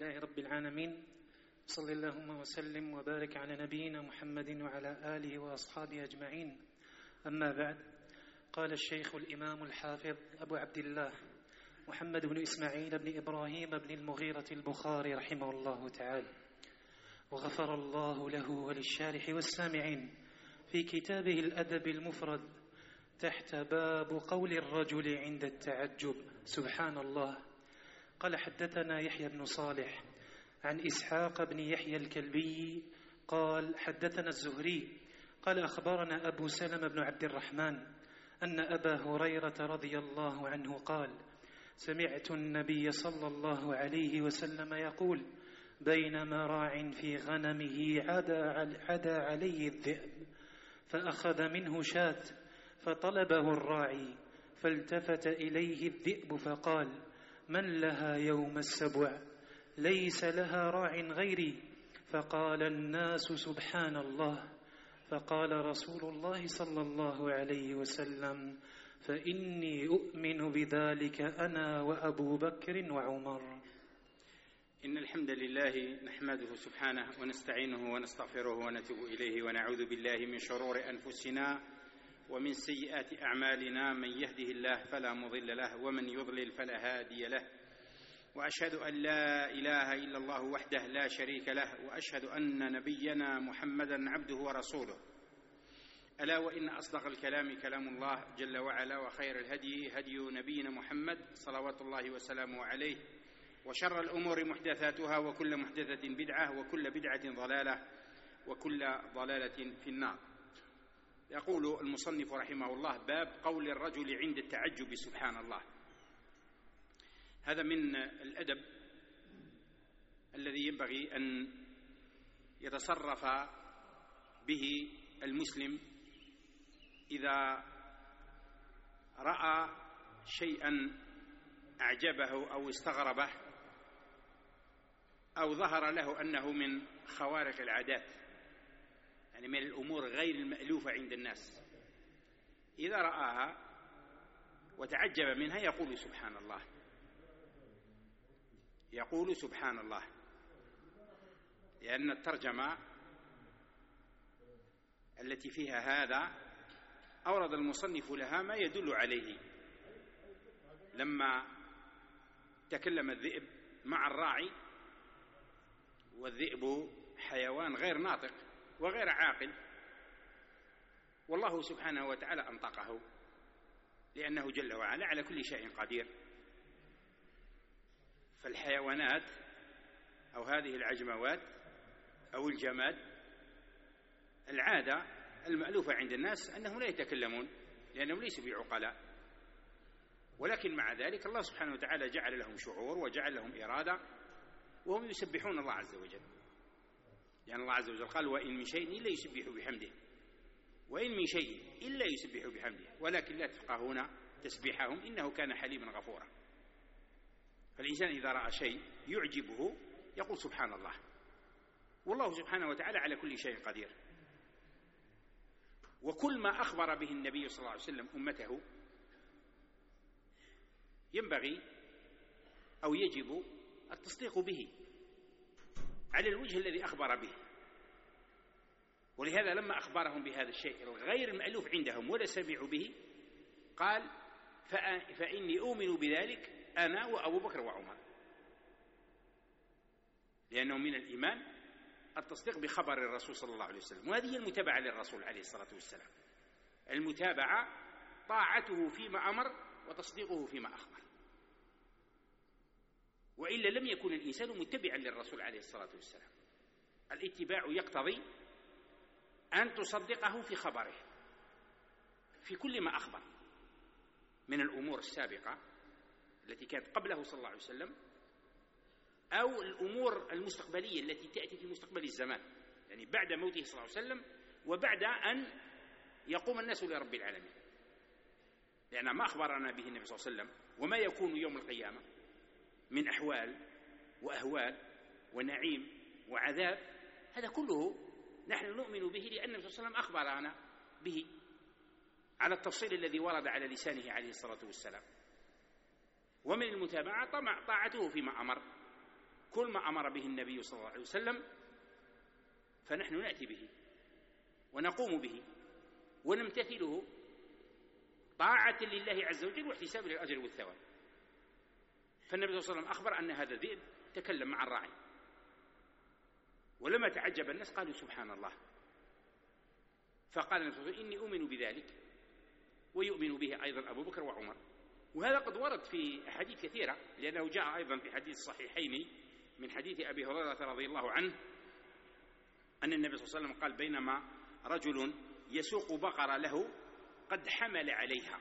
لله رب العالمين، صلى اللهم وسلم وبارك على نبينا محمد وعلى آله وأصحابه أجمعين. أما بعد، قال الشيخ الإمام الحافظ أبو عبد الله محمد بن إسماعيل بن إبراهيم بن المغيرة البخاري رحمه الله تعالى، وغفر الله له وللشارح والسامعين، في كتابه الأدب المفرد تحت باب قول الرجل عند التعجب سبحان الله. قال: حدثنا يحيى بن صالح عن إسحاق بن يحيى الكلبي قال: حدثنا الزهري قال: أخبرنا أبو سلمة بن عبد الرحمن أن أبا هريرة رضي الله عنه قال: سمعت النبي صلى الله عليه وسلم يقول: بينما راع في غنمه عدا عليه الذئب فأخذ منه شاة فطلبه الراعي، فالتفت إليه الذئب فقال: من لها يوم السبع؟ ليس لها راع غيري. فقال الناس: سبحان الله. فقال رسول الله صلى الله عليه وسلم: فإني أؤمن بذلك أنا وأبو بكر وعمر. إن الحمد لله نحمده سبحانه ونستعينه ونستغفره ونتوب إليه، ونعوذ بالله من شرور أنفسنا ومن سيئات أعمالنا. من يهده الله فلا مضل له، ومن يضلل فلا هادي له. وأشهد أن لا إله إلا الله وحده لا شريك له، وأشهد أن نبينا محمدا عبده ورسوله. ألا وإن أصدق الكلام كلام الله جل وعلا، وخير الهدي هدي نبينا محمد صلوات الله وسلامه عليه، وشر الأمور محدثاتها، وكل محدثة بدعة، وكل بدعة ضلالة، وكل ضلالة في النار. يقول المصنف رحمه الله: باب قول الرجل عند التعجب سبحان الله. هذا من الأدب الذي ينبغي أن يتصرف به المسلم إذا رأى شيئا أعجبه أو استغربه أو ظهر له أنه من خوارق العادات، يعني من الأمور غير المألوفة عند الناس. إذا رآها وتعجب منها يقول سبحان الله، يقول سبحان الله، لأن الترجمة التي فيها هذا أورد المصنف لها ما يدل عليه. لما تكلم الذئب مع الراعي، والذئب حيوان غير ناطق وغير عاقل، والله سبحانه وتعالى أنطقه، لأنه جل وعلا على كل شيء قدير. فالحيوانات أو هذه العجموات أو الجماد، العادة المألوفة عند الناس أنهم لا يتكلمون، لأنهم ليسوا بعقلاء، ولكن مع ذلك الله سبحانه وتعالى جعل لهم شعور وجعل لهم إرادة، وهم يسبحون الله عز وجل. يعني الله عز وجل قال: وإن من شيء إلا يسبح بحمده، وإن من شيء إلا يسبح بحمده ولكن لا تفقهون تسبيحهم إنه كان حليما غفورا. فالإنسان إذا رأى شيء يعجبه يقول سبحان الله، والله سبحانه وتعالى على كل شيء قدير. وكل ما أخبر به النبي صلى الله عليه وسلم أمته ينبغي أو يجب التصديق به على الوجه الذي أخبر به. ولهذا لما أخبرهم بهذا الشيء الغير المألوف عندهم ولا سمعوا به، قال: فإني أؤمن بذلك أنا وأبو بكر وعمر. لأنه من الإيمان التصديق بخبر الرسول صلى الله عليه وسلم، وهذه المتابعة للرسول عليه الصلاة والسلام. المتابعة طاعته فيما أمر وتصديقه فيما أخبر، وإلا لم يكن الإنسان متبعا للرسول عليه الصلاة والسلام. الاتباع يقتضي أن تصدقه في خبره في كل ما أخبر من الأمور السابقة التي كانت قبله صلى الله عليه وسلم، أو الأمور المستقبلية التي تأتي في مستقبل الزمان، يعني بعد موته صلى الله عليه وسلم وبعد أن يقوم الناس لرب العالمين. لأن ما أخبرنا به النبي صلى الله عليه وسلم وما يكون يوم القيامة من أحوال وأهوال ونعيم وعذاب، هذا كله نحن نؤمن به لأن النبي صلى الله عليه وسلم أخبرنا به على التفصيل الذي ورد على لسانه عليه الصلاة والسلام. ومن المتابعة طاعته فيما أمر كل ما أمر به النبي صلى الله عليه وسلم فنحن نأتي به ونقوم به ونمتثله طاعة لله عز وجل واحتساب للأجر والثواب. فالنبي صلى الله عليه وسلم أخبر أن هذا الذئب تكلم مع الراعي، ولما تعجب الناس قالوا سبحان الله. فقال النبي صلى الله عليه وسلم إني أؤمن بذلك ويؤمن به أيضا أبو بكر وعمر. وهذا قد ورد في أحاديث كثيرة، لأنه جاء أيضا في حديث الصحيحين من حديث أبي هريرة رضي الله عنه أن النبي صلى الله عليه وسلم قال بينما رجل يسوق بقرة له قد حمل عليها،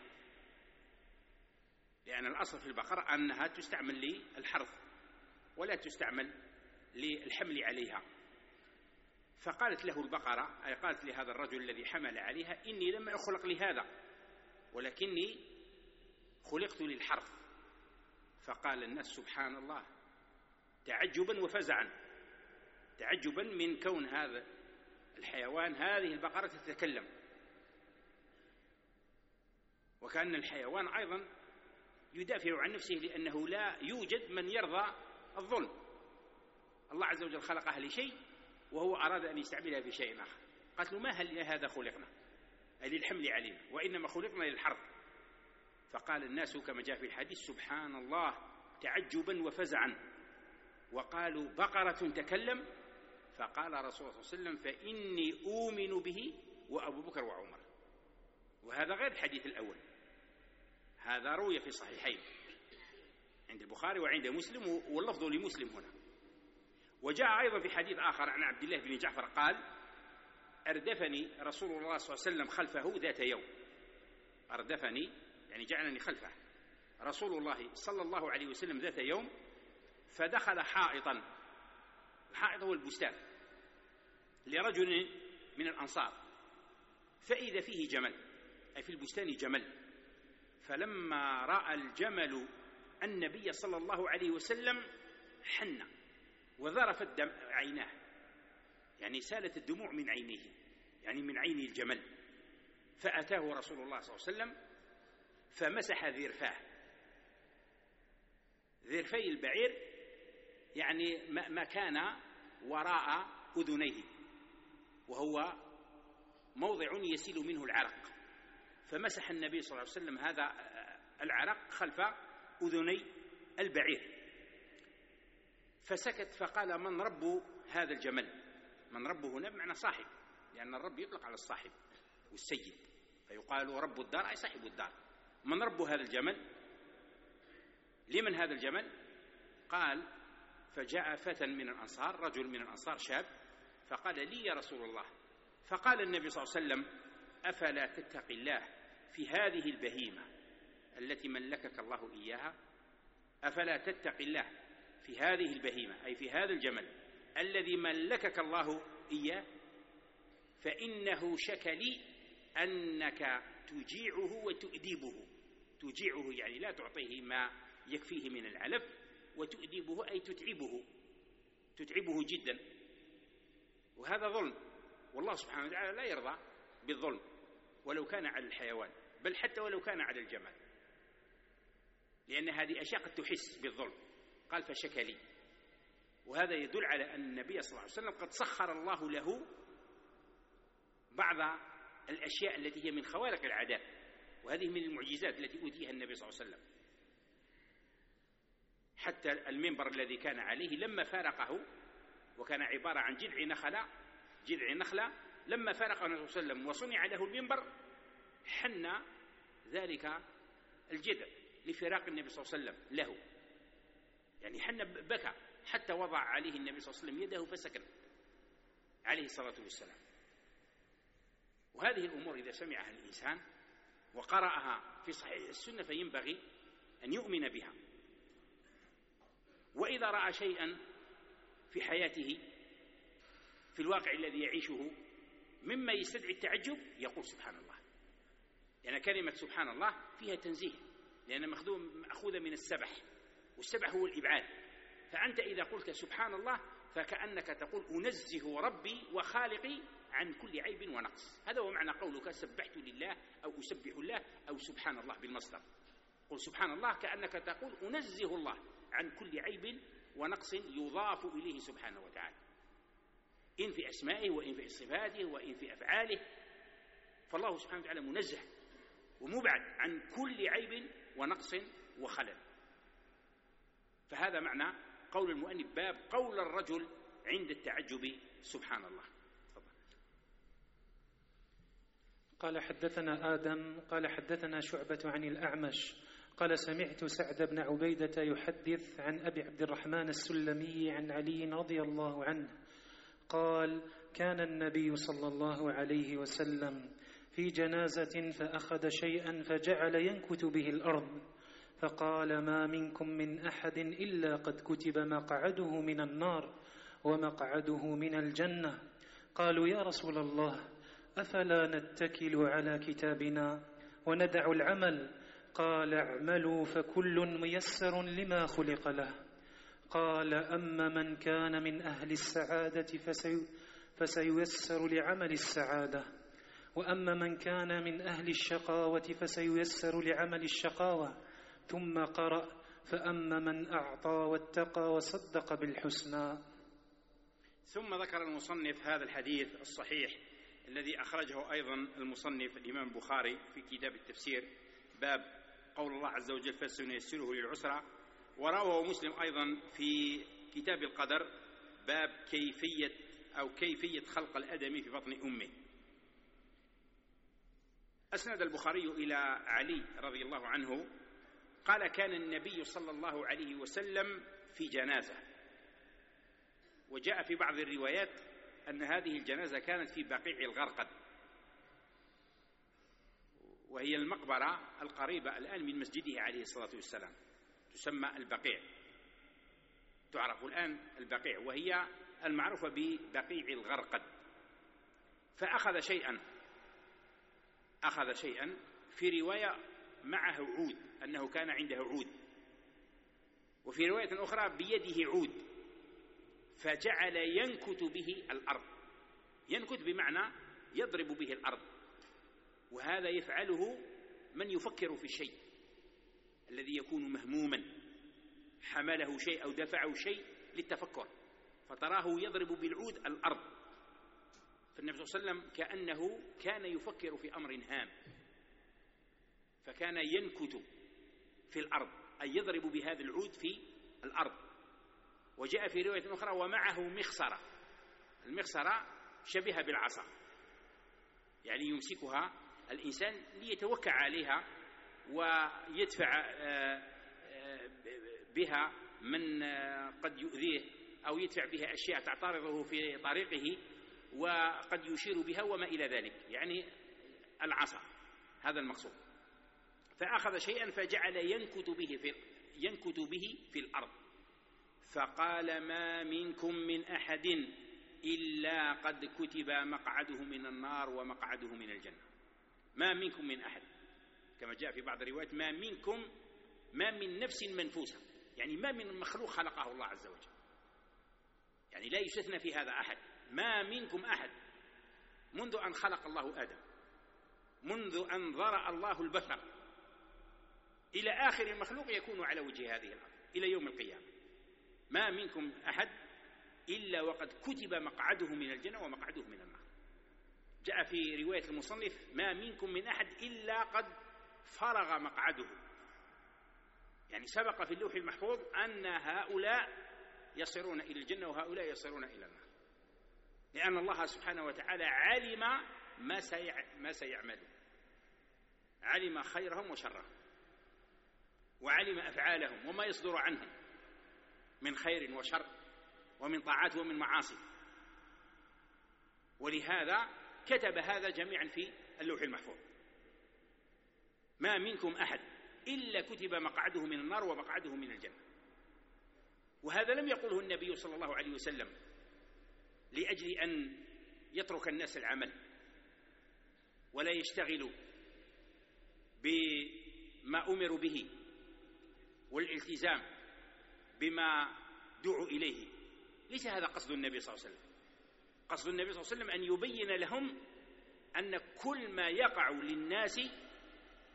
لأن الأصل في البقرة أنها تستعمل للحرث ولا تستعمل للحمل عليها. فقالت له البقرة، أي قالت لهذا الرجل الذي حمل عليها إني لم أخلق لهذا ولكني خلقت للحرث. فقال الناس سبحان الله، تعجبا وفزعا، تعجبا من كون هذا الحيوان هذه البقرة تتكلم، وكأن الحيوان أيضا يدافع عن نفسه لأنه لا يوجد من يرضى الظلم. الله عز وجل خلقها لشيء وهو أراد أن يستعملها في شيء آخر. قالت له ما هل هذا خلقنا، أي للحمل علينا، وإنما خلقنا للحرث. فقال الناس كما جاء في الحديث سبحان الله تعجبا وفزعا، وقالوا بقرة تكلم. فقال رسول الله صلى الله عليه وسلم فإني أؤمن به وأبو بكر وعمر. وهذا غير الحديث الأول، هذا روي في الصحيحين عند البخاري وعند مسلم، واللفظ لمسلم هنا. وجاء أيضا في حديث آخر عن عبد الله بن جعفر قال أردفني رسول الله صلى الله عليه وسلم خلفه ذات يوم. أردفني يعني جعلني خلفه رسول الله صلى الله عليه وسلم ذات يوم، فدخل حائطا، الحائط هو البستان، لرجل من الأنصار، فإذا فيه جمل، أي في البستان جمل. فلما رأى الجمل النبي صلى الله عليه وسلم حن وذرفت عيناه، يعني سالت الدموع من عينيه، يعني من عين الجمل. فأتاه رسول الله صلى الله عليه وسلم فمسح ذرفاه، ذرفي البعير يعني ما كان وراء أذنيه، وهو موضع يسيل منه العرق. فمسح النبي صلى الله عليه وسلم هذا العرق خلف أذني البعير. فسكت فقال من رب هذا الجمل؟ من ربه هنا بمعنى صاحب، لأن الرب يطلق على الصاحب والسيد، فيقال رب الدار أي صاحب الدار. من رب هذا الجمل؟ لمن هذا الجمل؟ قال فجاء فتى من الأنصار، رجل من الأنصار شاب، فقال لي يا رسول الله. فقال النبي صلى الله عليه وسلم أفلا تتقي الله في هذه البهيمة التي ملكك الله إياها؟ أفلا تتقي الله في هذه البهيمة أي في هذا الجمل الذي ملكك الله إياه؟ فإنه شك لي أنك تجيعه وتؤديبه. تجيعه يعني لا تعطيه ما يكفيه من العلف، وتؤديبه أي تتعبه جدا، وهذا ظلم، والله سبحانه وتعالى لا يرضى بالظلم ولو كان على الحيوان، بل حتى ولو كان على الجمال، لأن هذه أشياء قد تحس بالظلم. قال فشك لي. وهذا يدل على أن النبي صلى الله عليه وسلم قد سخر الله له بعض الأشياء التي هي من خوارق العادات، وهذه من المعجزات التي أوتيها النبي صلى الله عليه وسلم. حتى المنبر الذي كان عليه لما فارقه، وكان عبارة عن جذع نخلة، لما فارقه النبي صلى الله عليه وسلم وصنع له المنبر حن ذلك الجذع لفراق النبي صلى الله عليه وسلم له، يعني حن بكى حتى وضع عليه النبي صلى الله عليه وسلم يده فسكن عليه الصلاة والسلام. وهذه الأمور إذا سمعها الإنسان وقرأها في صحيح السنة فينبغي أن يؤمن بها. وإذا رأى شيئا في حياته في الواقع الذي يعيشه مما يستدعي التعجب يقول سبحان الله، يعني كلمة سبحان الله فيها تنزيه، لأن مأخوذة من السبح، والسبح هو الإبعاد. فأنت إذا قلت سبحان الله فكأنك تقول أنزه ربي وخالقي عن كل عيب ونقص. هذا هو معنى قولك سبحت لله أو أسبح الله أو سبحان الله بالمصدر. قل سبحان الله كأنك تقول أنزه الله عن كل عيب ونقص يضاف إليه سبحانه وتعالى، إن في أسمائه وإن في صفاته وإن في أفعاله، فالله سبحانه وتعالى منزه ومبعد عن كل عيب ونقص وخلل. فهذا معنى قول المؤلف باب قول الرجل عند التعجب سبحان الله. قال حدثنا آدم قال حدثنا شعبة عن الأعمش قال سمعت سعد بن عبيدة يحدث عن أبي عبد الرحمن السلمي عن علي رضي الله عنه قال كان النبي صلى الله عليه وسلم في جنازة فأخذ شيئا فجعل ينكت به الأرض فقال ما منكم من أحد إلا قد كتب مقعده من النار ومقعده من الجنة. قالوا يا رسول الله أفلا نتكل على كتابنا وندع العمل؟ قال اعملوا فكل ميسر لما خلق له. قال أما من كان من أهل السعادة فسييسر لعمل السعادة، وأما من كان من أهل الشقاوة فسييسر لعمل الشقاوة. ثم قرأ فأما من أعطى واتقى وصدق بالحسنى. ثم ذكر المصنف هذا الحديث الصحيح الذي أخرجه أيضا المصنف الإمام البخاري في كتاب التفسير باب قول الله عز وجل فسنيسره للعسرى، ورواه مسلم أيضا في كتاب القدر باب كيفية خلق الآدمي في بطن أمه. أسند البخاري إلى علي رضي الله عنه قال كان النبي صلى الله عليه وسلم في جنازة، وجاء في بعض الروايات أن هذه الجنازة كانت في بقيع الغرقد، وهي المقبرة القريبة الآن من مسجده عليه الصلاة والسلام، تسمى البقيع، تعرف الآن البقيع، وهي المعروفة ببقيع الغرقد. فأخذ شيئا في رواية معه عود، أنه كان عنده عود، وفي رواية أخرى بيده عود، فجعل ينكت به الأرض. ينكت بمعنى يضرب به الأرض، وهذا يفعله من يفكر في الشيء الذي يكون مهموما، حمله شيء أو دفعه شيء للتفكر، فتراه يضرب بالعود الأرض. فالنبي صلى الله عليه وسلم كأنه كان يفكر في أمر هام، فكان ينكت في الأرض أي يضرب بهذا العود في الأرض. وجاء في رواية أخرى ومعه مخصرة، المخصرة شبه بالعصا، يعني يمسكها الإنسان ليتوكع عليها ويدفع بها من قد يؤذيه، أو يدفع بها أشياء تعترضه في طريقه، وقد يشير بها وما إلى ذلك، يعني العصا، هذا المقصود. فأخذ شيئا فجعل ينكت به في الأرض، فقال ما منكم من أحد إلا قد كتب مقعده من النار ومقعده من الجنة. ما منكم من أحد، كما جاء في بعض الروايات ما من نفس منفوسة، يعني ما من مخلوق خلقه الله عز وجل، يعني لا يستثنى في هذا أحد. ما منكم أحد منذ أن خلق الله آدم، منذ أن ذرأ الله البشر إلى آخر المخلوق يكون على وجه هذه الأرض إلى يوم القيامة، ما منكم أحد إلا وقد كتب مقعده من الجنة ومقعده من النار. جاء في رواية المصنف ما منكم من أحد إلا قد فرغ مقعده، يعني سبق في اللوح المحفوظ أن هؤلاء يصيرون إلى الجنة وهؤلاء يصيرون إلى النار، لأن الله سبحانه وتعالى علم ما سيعملون، علم خيرهم وشرهم، وعلم أفعالهم وما يصدر عنهم من خير وشر ومن طاعات ومن معاصي، ولهذا كتب هذا جميعا في اللوح المحفوظ. ما منكم أحد إلا كتب مقعده من النار ومقعده من الجنة. وهذا لم يقله النبي صلى الله عليه وسلم لأجل أن يترك الناس العمل ولا يشتغلوا بما أمروا به والالتزام بما دعوا إليه، ليس هذا قصد النبي صلى الله عليه وسلم. قصد النبي صلى الله عليه وسلم أن يبين لهم أن كل ما يقع للناس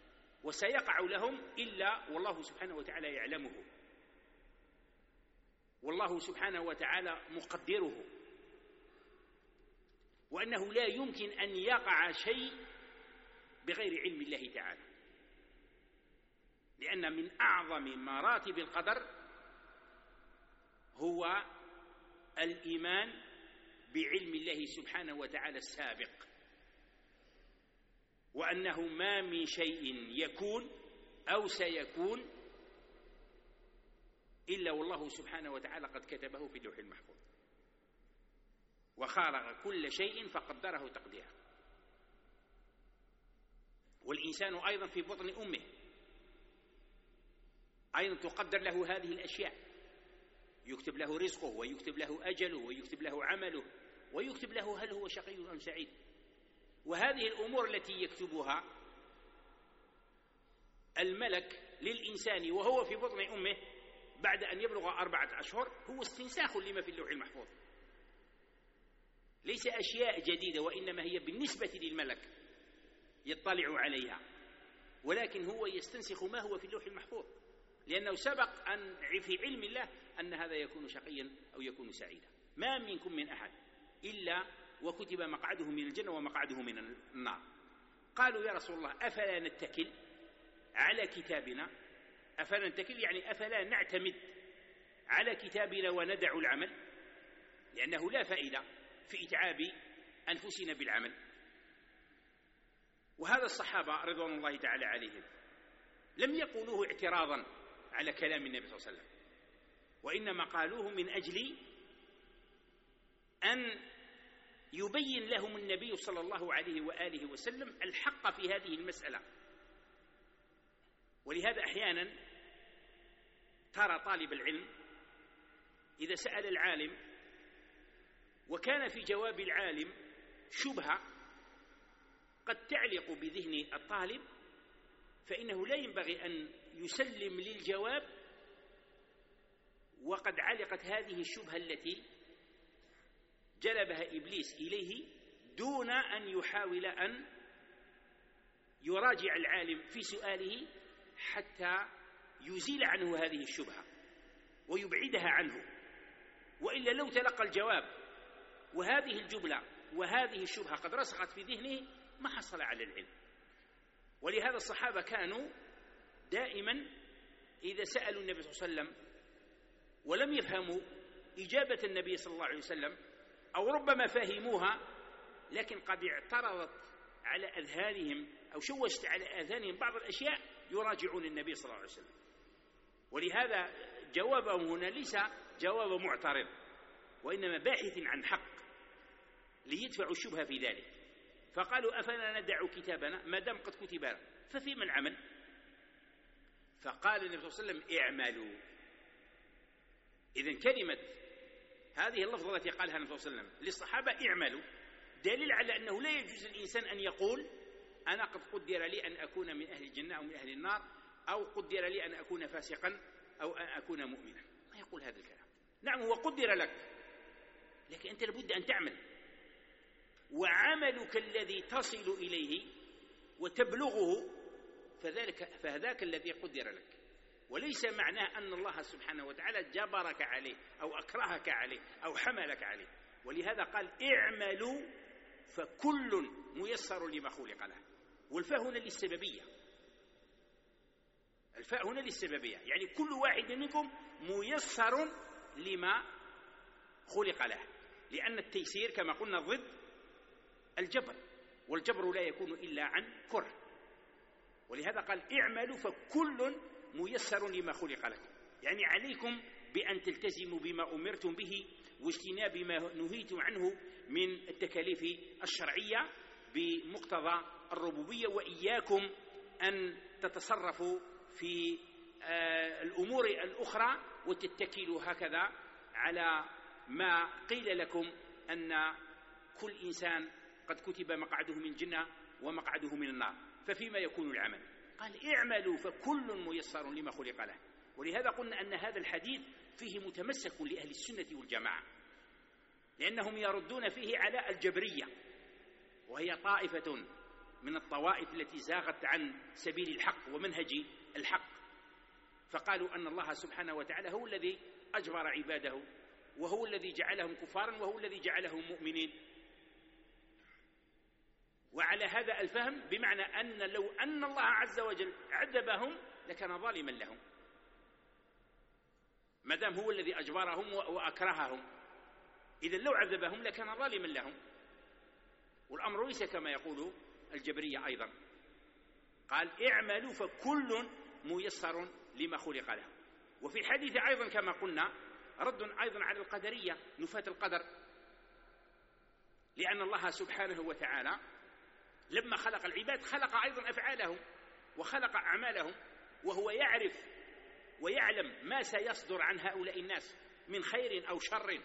وسيقع لهم إلا والله سبحانه وتعالى يعلمه، والله سبحانه وتعالى مقدره، وأنه لا يمكن أن يقع شيء بغير علم الله تعالى، لأن من أعظم مراتب القدر هو الإيمان بعلم الله سبحانه وتعالى السابق، وأنه ما من شيء يكون أو سيكون إلا والله سبحانه وتعالى قد كتبه في اللوح المحفوظ، وخلق كل شيء فقدره تقديرا. والإنسان أيضا في بطن أمه أيضا تقدر له هذه الأشياء، يكتب له رزقه، ويكتب له أجله، ويكتب له عمله، ويكتب له هل هو شقي أم سعيد. وهذه الأمور التي يكتبها الملك للإنسان وهو في بطن أمه بعد أن يبلغ 4 أشهر هو استنساخ لما في اللوح المحفوظ، ليس أشياء جديدة، وإنما هي بالنسبة للملك يطلع عليها، ولكن هو يستنسخ ما هو في اللوح المحفوظ، لأنه سبق أن في علم الله أن هذا يكون شقيا أو يكون سعيدا. ما منكم من أحد إلا وكتب مقعده من الجنة ومقعده من النار. قالوا يا رسول الله أفلا نتكل على كتابنا؟ أفلا نتكل يعني أفلا نعتمد على كتابنا وندع العمل، لأنه لا فائدة في إتعاب أنفسنا بالعمل. وهذا الصحابة رضوان الله تعالى عليهم لم يقولوه اعتراضا على كلام النبي صلى الله عليه وسلم، وإنما قالوه من أجل أن يبين لهم النبي صلى الله عليه وآله وسلم الحق في هذه المسألة. ولهذا أحيانا ترى طالب العلم إذا سأل العالم وكان في جواب العالم شبهة قد تعلق بذهن الطالب، فإنه لا ينبغي أن يسلم للجواب وقد علقت هذه الشبهة التي جلبها إبليس إليه، دون أن يحاول أن يراجع العالم في سؤاله حتى يزيل عنه هذه الشبهة ويبعدها عنه. وإلا لو تلقى الجواب وهذه الجملة وهذه الشبهة قد رسخت في ذهنه ما حصل على العلم. ولهذا الصحابة كانوا دائما إذا سألوا النبي صلى الله عليه وسلم ولم يفهموا إجابة النبي صلى الله عليه وسلم، أو ربما فهموها لكن قد اعترضت على أذهانهم أو شوشت على أذهانهم بعض الأشياء، يراجعون النبي صلى الله عليه وسلم. ولهذا جوابهم هنا ليس جواب معترض، وإنما باحث عن حق ليدفعوا الشبهة في ذلك. فقالوا أفلا ندع كتابنا ما دام قد كتب لنا ففي من عمل؟ فقال النبي صلى الله عليه وسلم اعملوا. إذن كلمة هذه اللفظة التي قالها النبي صلى الله عليه وسلم للصحابة اعملوا دليل على أنه لا يجوز الإنسان أن يقول أنا قد قدر لي أن أكون من أهل الجنة أو من أهل النار، أو قدر لي أن أكون فاسقا أو أن أكون مؤمنا. ما يقول هذا الكلام. نعم هو قدر لك، لكن أنت لابد أن تعمل، وعملك الذي تصل إليه وتبلغه فهذاك الذي قدر لك، وليس معناه أن الله سبحانه وتعالى جبرك عليه أو أكرهك عليه أو حملك عليه. ولهذا قال اعملوا فكل ميسر لما خلق له. والفاء هنا للسببية، الفاء هنا للسببية، يعني كل واحد منكم ميسر لما خلق له، لأن التيسير كما قلنا ضد الجبر، والجبر لا يكون إلا عن كره. ولهذا قال اعملوا فكل ميسر لما خلق لكم، يعني عليكم بأن تلتزموا بما أمرتم به واجتناب ما نهيتم عنه من التكاليف الشرعية بمقتضى الربوبية، وإياكم أن تتصرفوا في الأمور الأخرى وتتكلوا هكذا على ما قيل لكم أن كل إنسان قد كتب مقعده من الجنة ومقعده من النار، ففيما يكون العمل؟ قال اعملوا فكل ميسر لما خلق له. ولهذا قلنا أن هذا الحديث فيه متمسك لأهل السنة والجماعة، لأنهم يردون فيه على الجبرية، وهي طائفة من الطوائف التي زاغت عن سبيل الحق ومنهج الحق، فقالوا أن الله سبحانه وتعالى هو الذي أجبر عباده، وهو الذي جعلهم كفارا، وهو الذي جعلهم مؤمنين. وعلى هذا الفهم بمعنى أن لو أن الله عز وجل عذبهم لكان ظالما لهم، ما دام هو الذي أجبرهم وأكرههم، إذن لو عذبهم لكان ظالما لهم. والأمر ليس كما يقول الجبرية أيضا، قال اعملوا فكل ميسر لما خلق له. وفي الحديث أيضا كما قلنا رد أيضا على القدرية نفاة القدر، لأن الله سبحانه وتعالى لما خلق العباد خلق أيضا أفعالهم وخلق أعمالهم، وهو يعرف ويعلم ما سيصدر عن هؤلاء الناس من خير أو شر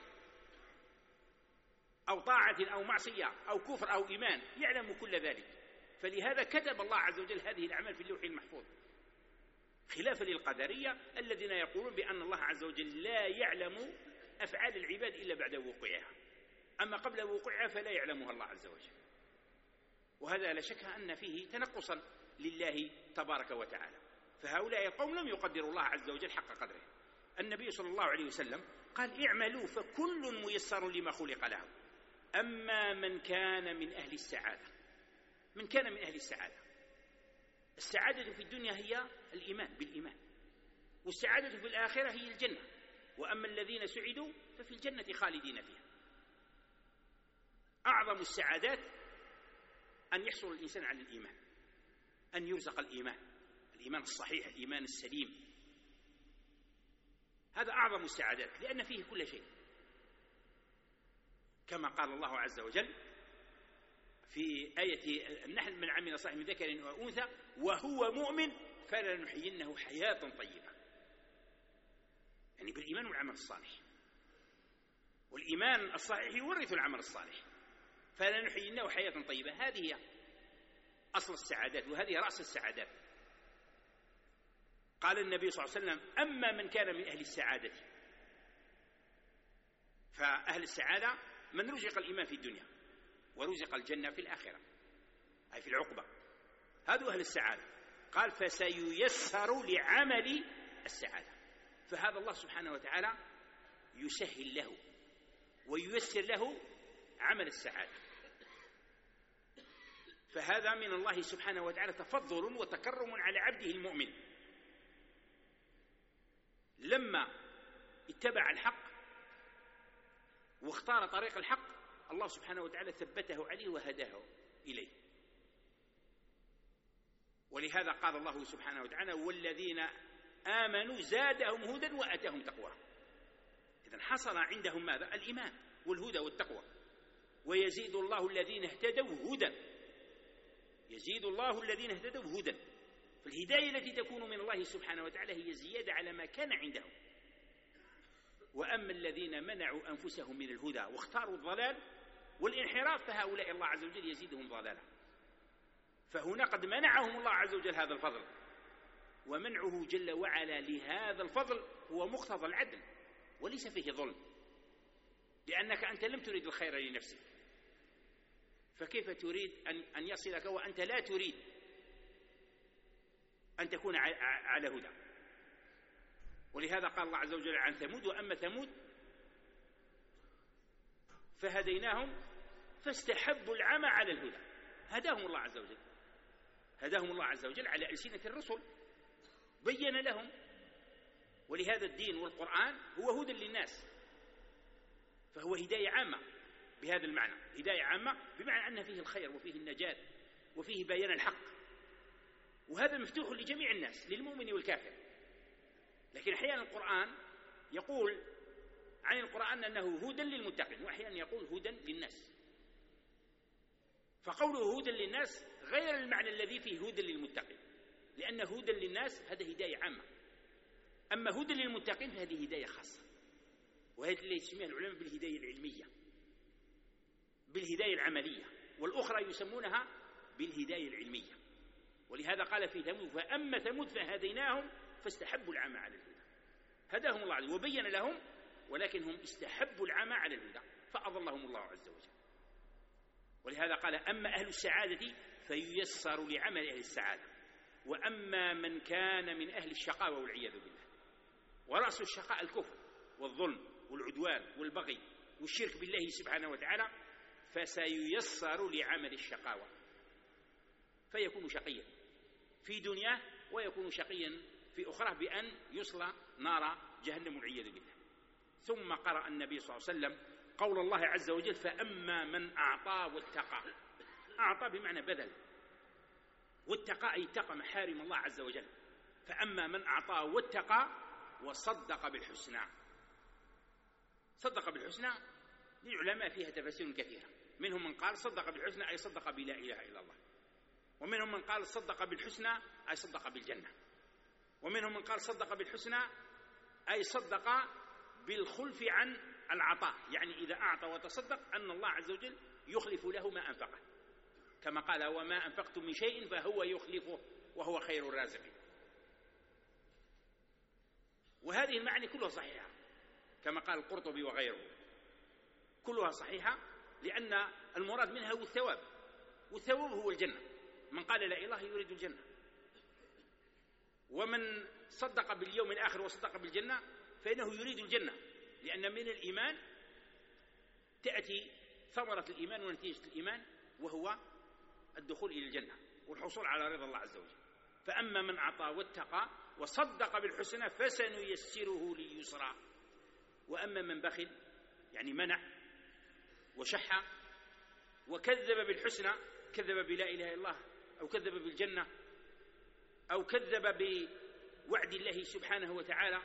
أو طاعة أو معصية أو كفر أو إيمان، يعلم كل ذلك. فلهذا كتب الله عز وجل هذه الأعمال في اللوح المحفوظ، خلافا للقدرية الذين يقولون بأن الله عز وجل لا يعلم أفعال العباد إلا بعد وقوعها، أما قبل وقوعها فلا يعلمها الله عز وجل. وهذا لا شك أن فيه تنقصا لله تبارك وتعالى. فهؤلاء القوم لم يقدروا الله عز وجل حق قدره. النبي صلى الله عليه وسلم قال اعملوا فكل ميسر لما خلق له، أما من كان من أهل السعادة. من كان من أهل السعادة، السعادة في الدنيا هي الإيمان بالإيمان، والسعادة في الآخرة هي الجنة. وأما الذين سعدوا ففي الجنة خالدين فيها. أعظم السعادات أن يحصل الإنسان على الإيمان، أن يرزق الإيمان الصحيح، الإيمان السليم. هذا أعظم السعادات لأن فيه كل شيء، كما قال الله عز وجل في آية النحل: من عمل صالحا من ذكر وأنثى وهو مؤمن فلنحيينه حياة طيبة. يعني بالإيمان والعمل الصالح، والإيمان الصحيح يورث العمل الصالح. فلنحيينه حياة طيبة، هذه هي أصل السعادات، وهذه رأس السعادات. قال النبي صلى الله عليه وسلم: أما من كان من أهل السعادة، فأهل السعادة من رزق الإيمان في الدنيا ورزق الجنة في الآخرة، أي في العقبة، هذا أهل السعادة. قال: فسييسر لعمل السعادة. فهذا الله سبحانه وتعالى يسهل له وييسر له عمل السعادة. فهذا من الله سبحانه وتعالى تفضل وتكرم على عبده المؤمن. لما اتبع الحق واختار طريق الحق، الله سبحانه وتعالى ثبته عليه وهداه إليه. ولهذا قال الله سبحانه وتعالى: والذين آمنوا زادهم هدى وآتاهم تقواهم. إذن حصل عندهم ماذا؟ الإيمان والهدى والتقوى. ويزيد الله الذين اهتدوا هدى، يزيد الله الذين اهتدوا هدى. فالهداية التي تكون من الله سبحانه وتعالى هي زيادة على ما كان عندهم. وأما الذين منعوا أنفسهم من الهدى واختاروا الضلال والانحراف فهؤلاء الله عز وجل يزيدهم ضلالا. فهنا قد منعهم الله عز وجل هذا الفضل، ومنعه جل وعلا لهذا الفضل هو مقتضى العدل وليس فيه ظلم، لأنك أنت لم تريد الخير لنفسك، فكيف تريد أن يصلك وأنت لا تريد أن تكون على هدى؟ ولهذا قال الله عز وجل عن ثمود: وأما ثمود فهديناهم فاستحبوا العمى على الهدى. هداهم الله عز وجل، هداهم الله عز وجل على ألسنة الرسل، بين لهم. ولهذا الدين والقرآن هو هدى للناس، فهو هداية عامة بهذا المعنى، هداية عامة بمعنى أن فيه الخير وفيه النجاة وفيه بيان الحق، وهذا مفتوح لجميع الناس، للمؤمن والكافر. لكن أحيانا القرآن يقول عن القرآن أنه هدى للمتقين، وأحيانا يقول هدى للناس. فقوله هدى للناس غير المعنى الذي فيه هدى للمتقين، لأن هدى للناس هذا هداية عامة، أما هدى للمتقين فهذه هداية خاصة، وهذه اللي يسميها العلماء بالهداية العلمية، بالهداية العملية، والأخرى يسمونها بالهداية العلمية. ولهذا قال في ثمود: فأما ثمود فهديناهم فاستحبوا العمى على الهدى. هداهم الله عز وجل وبين لهم، ولكنهم استحبوا العمى على الهدى فأضلهم الله عز وجل. ولهذا قال: أما أهل السعادة فييسر لعمل أهل السعادة، وأما من كان من أهل الشقاوة والعياذ بالله. ورأس الشقاء الكفر، والظلم والعدوان والبغي والشرك بالله سبحانه وتعالى، فسييسر لعمل الشقاوة، فيكون شقيا في دنياه ويكون شقيا في أخرى بأن يصلى نار جهنم والعياذ بالله. ثم قرأ النبي صلى الله عليه وسلم قول الله عز وجل: فأما من أعطى واتقى. أعطى بمعنى بذل، واتقى أي اتقى محارم الله عز وجل. فأما من أعطى واتقى وصدق بالحسنى. صدق بالحسنى للعلماء فيها تفاسير كثيرة، منهم من قال صدق بالحسنى أي صدق بلا إله إلا الله، ومنهم من قال صدق بالحسنى أي صدق بالجنة، ومنهم من قال صدق بالحسنى أي صدق بالخلف عن العطاء، يعني إذا أعطى وتصدق أن الله عز وجل يخلف له ما أنفقه، كما قال: وما أنفقتم من شيء فهو يخلفه وهو خير الرازقين. وهذه المعاني كلها صحيحة كما قال القرطبي وغيره، كلها صحيحة، لأن المراد منها هو الثواب، والثواب هو الجنة. من قال لا إله يريد الجنة، ومن صدق باليوم الآخر وصدق بالجنة فإنه يريد الجنة، لأن من الإيمان تأتي ثمرة الإيمان ونتيجة الإيمان، وهو الدخول إلى الجنة والحصول على رضا الله عز وجل. فأما من أعطى واتقى وصدق بالحسنى فسنيسره لليسرى. وأما من بخل يعني منع وشح وكذب بالحسنى، كذب بلا إله إلا الله، أو كذب بالجنة، أو كذب بوعد الله سبحانه وتعالى،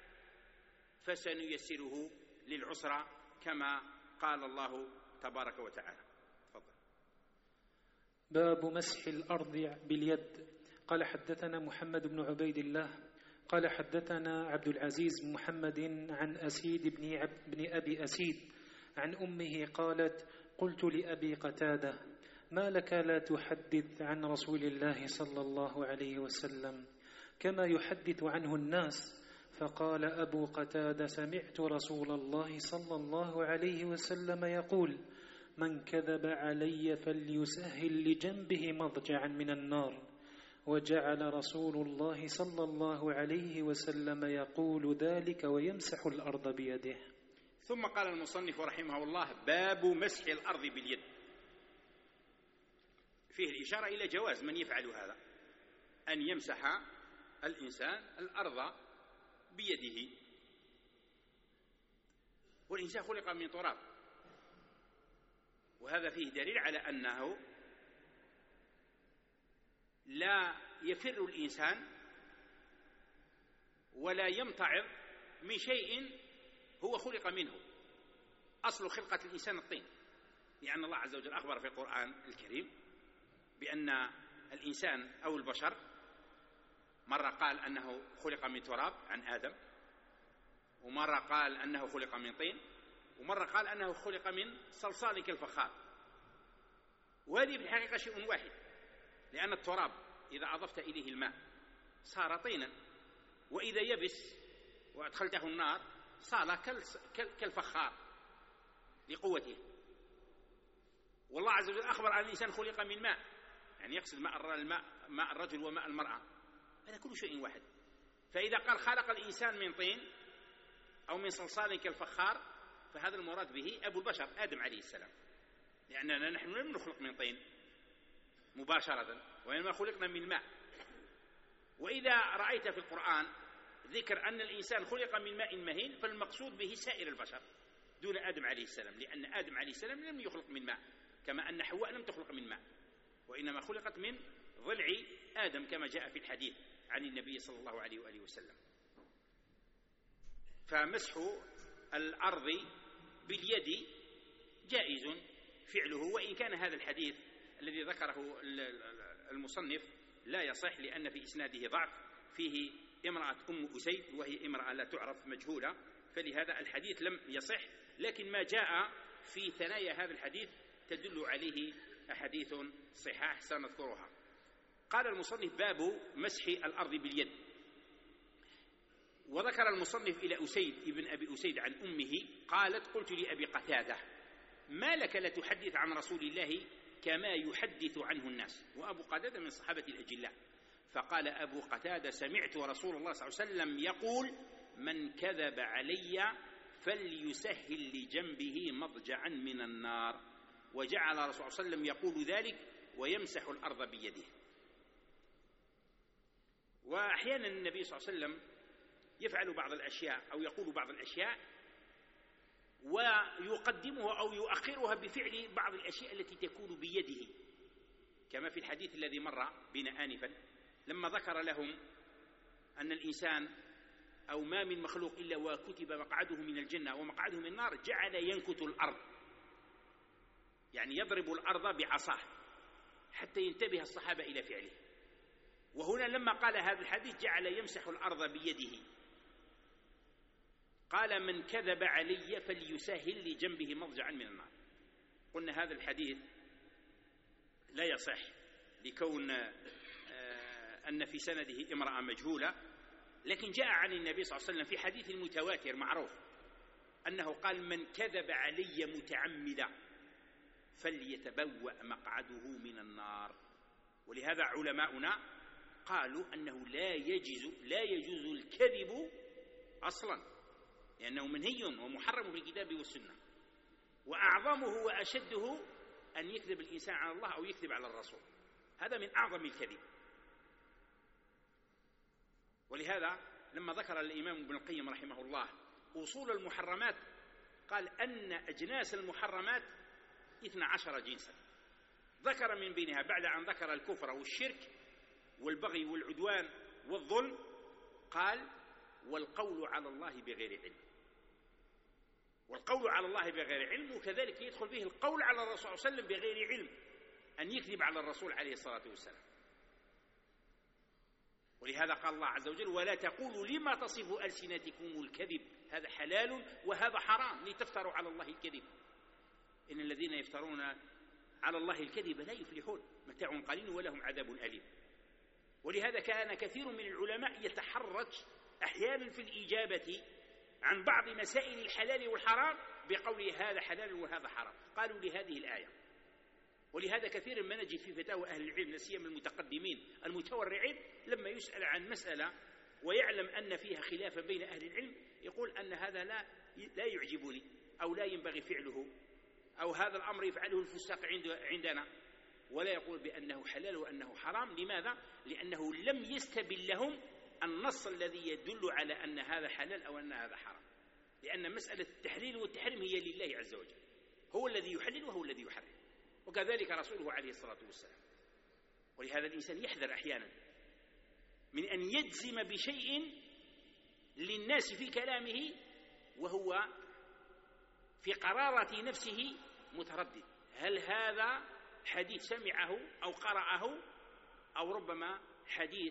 فسنيسره للعسرى كما قال الله تبارك وتعالى. تفضل. باب مسح الأرض باليد. قال حدثنا محمد بن عبيد الله قال حدثنا عبد العزيز بن محمد عن أسيد بن أبي أسيد عن أمه قالت: قلت لأبي قتادة: ما لك لا تحدث عن رسول الله صلى الله عليه وسلم كما يحدث عنه الناس؟ فقال أبو قتادة: سمعت رسول الله صلى الله عليه وسلم يقول: من كذب علي فليسهل لجنبه مضجعا من النار. وجعل رسول الله صلى الله عليه وسلم يقول ذلك ويمسح الأرض بيده. ثم قال المصنف رحمه الله: باب مسح الأرض باليد. فيه الإشارة إلى جواز من يفعل هذا، أن يمسح الإنسان الأرض بيده، والإنسان خلق من تراب، وهذا فيه دليل على أنه لا يفر الإنسان ولا يمتعض من شيء هو خلق منه. أصل خلقة الإنسان الطين، لأن الله عز وجل أخبر في القرآن الكريم بأن الإنسان أو البشر مرة قال أنه خلق من تراب عن آدم، ومرة قال أنه خلق من طين، ومرة قال أنه خلق من صلصال كالفخار. وهذه بالحقيقة شيء واحد، لأن التراب إذا أضفت إليه الماء صار طينا، وإذا يبس وأدخلته النار صار كالفخار لقوته. والله عز وجل أخبر أن الإنسان خلق من ماء، يعني يقصد ماء الرجل وماء المرأة، هذا كل شيء واحد. فإذا قال خلق الإنسان من طين أو من صلصال كالفخار فهذا المراد به أبو البشر آدم عليه السلام، لأننا نحن لم نخلق من طين مباشرة، وإنما خلقنا من ماء. وإذا رأيت في القرآن ذكر أن الإنسان خلق من ماء مهين فالمقصود به سائر البشر دون آدم عليه السلام، لأن آدم عليه السلام لم يخلق من ماء، كما أن حواء لم تخلق من ماء، وإنما خلقت من ضلع آدم كما جاء في الحديث عن النبي صلى الله عليه وآله وسلم. فمسح الأرض باليد جائز فعله، وإن كان هذا الحديث الذي ذكره المصنف لا يصح، لأن في إسناده ضعف، فيه امرأة أم أسيد وهي امرأة لا تعرف مجهولة، فلهذا الحديث لم يصح. لكن ما جاء في ثنايا هذا الحديث تدل عليه أحاديث صحاح سنذكرها. قال المصنف: باب مسح الأرض باليد. وذكر المصنف إلى أسيد ابن أبي أسيد عن أمه قالت: قلت لأبي قتادة: ما لك لا تحدث عن رسول الله كما يحدث عنه الناس؟ وأبو قتادة من صحابة الأجلاء. فقال أبو قتادة: سمعت رسول الله صلى الله عليه وسلم يقول: من كذب علي فليسهل لجنبه مضجعا من النار. وجعل الرسول صلى الله عليه وسلم يقول ذلك ويمسح الأرض بيده. وأحيانا النبي صلى الله عليه وسلم يفعل بعض الأشياء أو يقول بعض الأشياء ويقدمها أو يؤخرها بفعل بعض الأشياء التي تكون بيده، كما في الحديث الذي مر بنا آنفا لما ذكر لهم أن الإنسان أو ما من مخلوق إلا وكتب مقعده من الجنة ومقعده من النار، جعل ينكت الأرض، يعني يضرب الأرض بعصاه حتى ينتبه الصحابة إلى فعله. وهنا لما قال هذا الحديث جعل يمسح الأرض بيده، قال من كذب علي فليسهل لجنبه مضجعا من النار. قلنا هذا الحديث لا يصح لكون أن في سنده امرأة مجهولة، لكن جاء عن النبي صلى الله عليه وسلم في حديث متواتر معروف أنه قال من كذب علي متعمدا فليتبوأ مقعده من النار. ولهذا علماؤنا قالوا أنه لا يجوز الكذب أصلا، لأنه منهي ومحرم في الكتاب والسنة، وأعظمه وأشده أن يكذب الإنسان على الله أو يكذب على الرسول، هذا من أعظم الكذب. ولهذا لما ذكر الإمام ابن القيم رحمه الله أصول المحرمات قال أن أجناس المحرمات 12 جنسا، ذكر من بينها بعد أن ذكر الكفر والشرك والبغي والعدوان والظلم قال والقول على الله بغير علم. والقول على الله بغير علم، وكذلك يدخل فيه القول على الرسول صلى الله عليه وسلم بغير علم، أن يكذب على الرسول عليه الصلاة والسلام. ولهذا قال الله عز وجل ولا تقولوا لما تصف ألسنتكم الكذب هذا حلال وهذا حرام لتفتروا على الله الكذب إن الذين يفترون على الله الكذب لا يفلحون متاع قليل ولهم عذاب أليم. ولهذا كان كثير من العلماء يتحرج أحيانا في الإجابة عن بعض مسائل الحلال والحرام بقوله هذا حلال وهذا حرام، قالوا لهذه الآية. ولهذا كثير ما نجد في فتاوى أهل العلم لا سيما المتقدمين المتورعين لما يسأل عن مسألة ويعلم أن فيها خلافا بين أهل العلم يقول أن هذا لا يعجبني أو لا ينبغي فعله أو هذا الأمر يفعله الفساق عندنا، ولا يقول بأنه حلال وأنه حرام. لماذا؟ لأنه لم يستبن لهم النص الذي يدل على أن هذا حلال أو أن هذا حرام، لأن مسألة التحليل والتحريم هي لله عز وجل، هو الذي يحلل وهو الذي يحرم، وكذلك رسوله عليه الصلاة والسلام. ولهذا الإنسان يحذر أحيانا من أن يجزم بشيء للناس في كلامه وهو في قرارة نفسه متردد، هل هذا حديث سمعه أو قرأه أو ربما حديث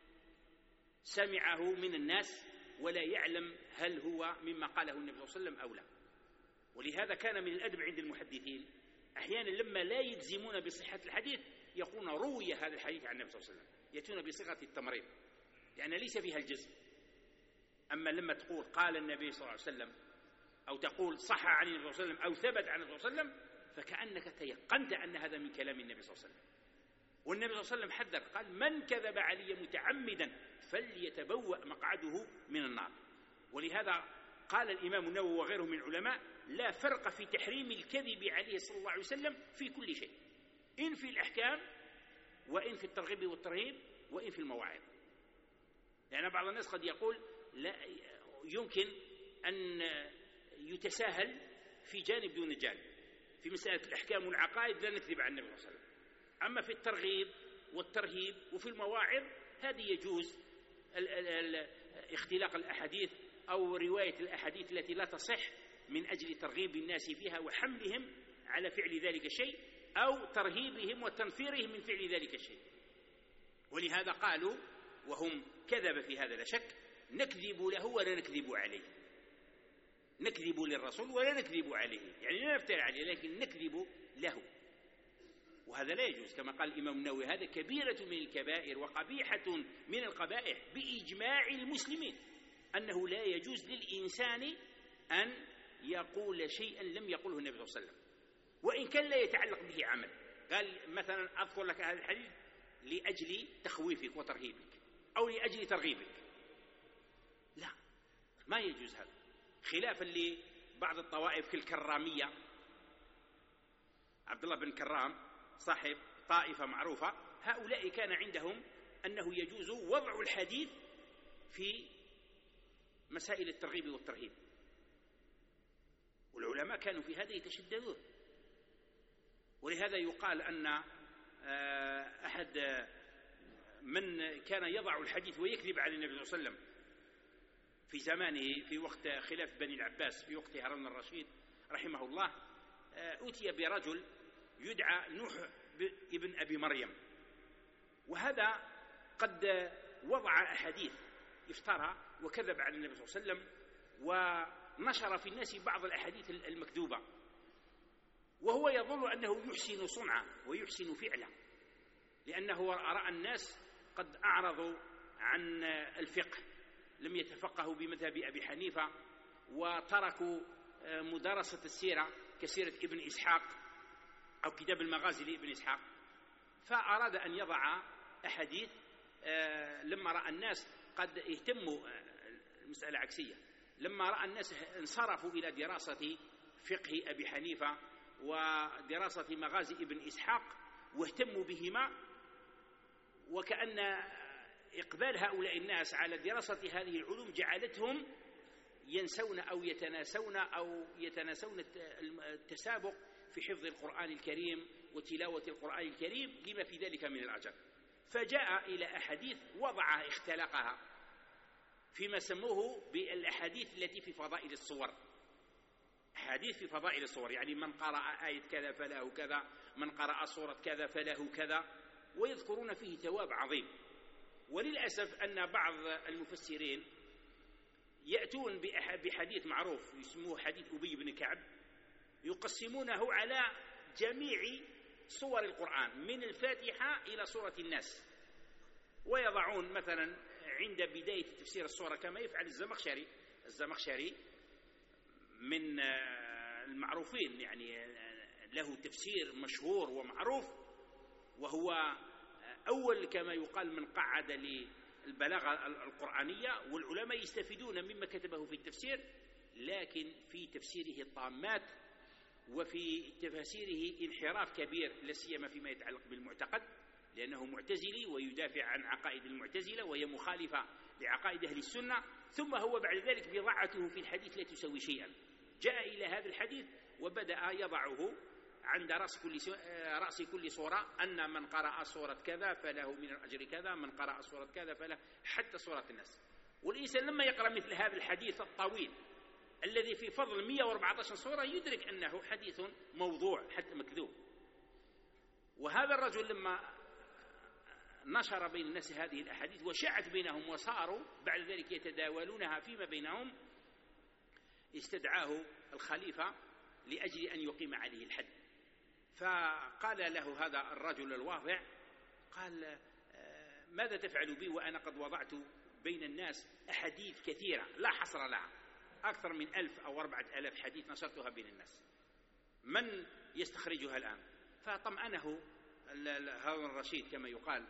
سمعه من الناس ولا يعلم هل هو مما قاله النبي صلى الله عليه وسلم أو لا. ولهذا كان من الأدب عند المحدثين أحيانا لما لا يجزمون بصحة الحديث يقولون روي هذا الحديث عن النبي صلى الله عليه وسلم، يأتون بصيغة التمريض لأن ليس فيها الجزم. أما لما تقول قال النبي صلى الله عليه وسلم أو تقول صح عن النبي صلى الله عليه وسلم أو ثبت عن النبي صلى الله عليه وسلم فكأنك تيقنت أن هذا من كلام النبي صلى الله عليه وسلم. والنبي صلى الله عليه وسلم حذر قال من كذب علي متعمدا فليتبوأ مقعده من النار. ولهذا قال الإمام النووي وغيره من العلماء لا فرق في تحريم الكذب عليه صلى الله عليه وسلم في كل شيء، إن في الأحكام وإن في الترغيب والترهيب وإن في المواعظ. لأن بعض الناس قد يقول لا يمكن أن يتساهل في جانب دون جانب، في مسألة الأحكام والعقائد لا نكذب عن النبي صلى الله عليه وسلم، أما في الترغيب والترهيب وفي المواعظ هذه يجوز اختلاق الأحاديث أو رواية الأحاديث التي لا تصح من أجل ترغيب الناس فيها وحملهم على فعل ذلك الشيء أو ترهيبهم وتنفيرهم من فعل ذلك الشيء. ولهذا قالوا وهم كذب في هذا لا شك نكذب له ولا نكذب عليه، نكذب للرسول ولا نكذب عليه، يعني لا نفتري عليه لكن نكذب له، وهذا لا يجوز كما قال الإمام النووي هذا كبيرة من الكبائر وقبيحة من القبائح بإجماع المسلمين أنه لا يجوز للإنسان أن يقول شيئا لم يقله النبي صلى الله عليه وسلم وإن كان لا يتعلق به عمل. قال مثلا أذكر لك هذا الحديث لأجل تخويفك وترهيبك أو لأجل ترغيبك، لا، ما يجوز هذا، خلافا لبعض الطوائف كالكرامية. عبد الله بن كرام صاحب طائفة معروفة، هؤلاء كان عندهم أنه يجوز وضع الحديث في مسائل الترغيب والترهيب، والعلماء كانوا في هذا يتشددون. ولهذا يقال أن أحد من كان يضع الحديث ويكذب على النبي صلى الله عليه وسلم في زمانه في وقت خلاف بني العباس، في وقت هارون الرشيد رحمه الله، أتي برجل يدعى نوح ابن أبي مريم، وهذا قد وضع أحاديث افترى وكذب على النبي صلى الله عليه وسلم، ونشر في الناس بعض الأحاديث المكذوبة، وهو يظن أنه يحسن صنعا ويحسن فعلا، لأنه رأى الناس قد أعرضوا عن الفقه، لم يتفقهوا بمذهب أبي حنيفة، وتركوا مدارسة السيرة كسيرة ابن إسحاق أو كتاب المغازي لابن إسحاق، فأراد أن يضع أحاديث. لما رأى الناس قد اهتموا، المسألة عكسية، لما رأى الناس انصرفوا إلى دراسة فقه أبي حنيفة ودراسة مغازي ابن إسحاق واهتموا بهما، وكأن إقبال هؤلاء الناس على دراسة هذه العلوم جعلتهم ينسون أو يتناسون التسابق في حفظ القرآن الكريم وتلاوة القرآن الكريم لما في ذلك من العجب، فجاء إلى أحاديث وضعها اختلقها فيما سموه بالأحاديث التي في فضائل الصور. أحاديث في فضائل الصور، يعني من قرأ آية كذا فله كذا، من قرأ سورة كذا فله كذا، ويذكرون فيه ثواب عظيم. وللأسف أن بعض المفسرين يأتون بحديث معروف يسموه حديث أبي بن كعب، يقسمونه على جميع صور القرآن من الفاتحة إلى سورة الناس، ويضعون مثلا عند بداية تفسير السورة كما يفعل الزمخشري من المعروفين، يعني له تفسير مشهور ومعروف، وهو أول كما يقال من قعد للبلاغة القرآنية، والعلماء يستفيدون مما كتبه في التفسير، لكن في تفسيره الطامات وفي تفاسيره انحراف كبير، لا سيما فيما يتعلق بالمعتقد، لأنه معتزلي ويدافع عن عقائد المعتزلة وهي مخالفة لعقائد أهل السنة. ثم هو بعد ذلك بضاعته في الحديث لا تسوي شيئا، جاء إلى هذا الحديث وبدأ يضعه عند رأس كل صورة، أن من قرأ سورة كذا فله من الأجر كذا، من قرأ سورة كذا فله، حتى سورة الناس. والإنسان لما يقرأ مثل هذا الحديث الطويل الذي في فضل 114 سورة يدرك أنه حديث موضوع حتى مكذوب. وهذا الرجل لما نشر بين الناس هذه الأحاديث وشاعت بينهم وصاروا بعد ذلك يتداولونها فيما بينهم، استدعاه الخليفة لأجل أن يقيم عليه الحد. فقال له هذا الرجل الواضع، قال: ماذا تفعل بي وأنا قد وضعت بين الناس أحاديث كثيرة لا حصر لها، أكثر من 1000 أو 4000 حديث نشرتها بين الناس، من يستخرجها الآن؟ فطمأنه هارون الرشيد كما يقال،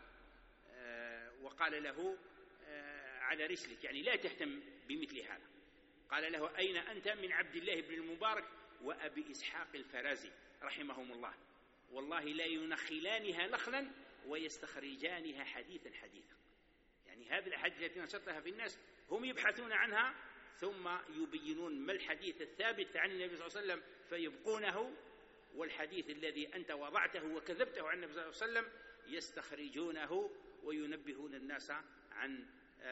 وقال له: على رسلك، يعني لا تهتم بمثل هذا. قال له: أين أنت من عبد الله بن المبارك وأبي إسحاق الفرازي رحمهم الله، والله لا ينخلانها نخلا ويستخرجانها حديثا حديثا. يعني هذه الأحاديث التي نشرتها في الناس هم يبحثون عنها ثم يبينون ما الحديث الثابت عن النبي صلى الله عليه وسلم فيبقونه، والحديث الذي أنت وضعته وكذبته عن النبي صلى الله عليه وسلم يستخرجونه وينبهون الناس عن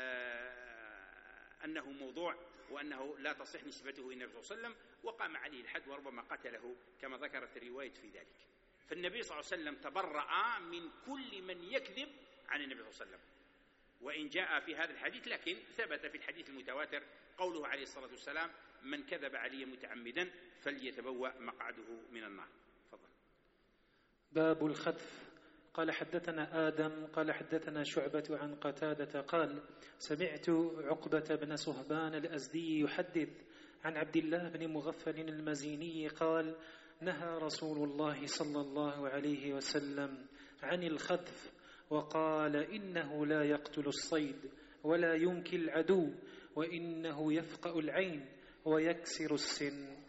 أنه موضوع وأنه لا تصح نسبته إلى النبي صلى الله عليه وسلم، وقام عليه الحد وربما قتله كما ذكرت الرواية في ذلك. فالنبي صلى الله عليه وسلم تبرأ من كل من يكذب عن النبي صلى الله عليه وسلم، وإن جاء في هذا الحديث لكن ثبت في الحديث المتواتر قوله عليه الصلاة والسلام: من كذب علي متعمدا فليتبوأ مقعده من النار. فضل. باب الخذف. قال: حدثنا آدم قال حدثنا شعبة عن قتادة قال: سمعت عقبة بن صهبان الأزدي يحدث عن عبد الله بن مغفل المزيني قال: نهى رسول الله صلى الله عليه وسلم عن الخذف، وقال: إنه لا يقتل الصيد ولا ينكي العدو، وإنه يفقأ العين ويكسر السن.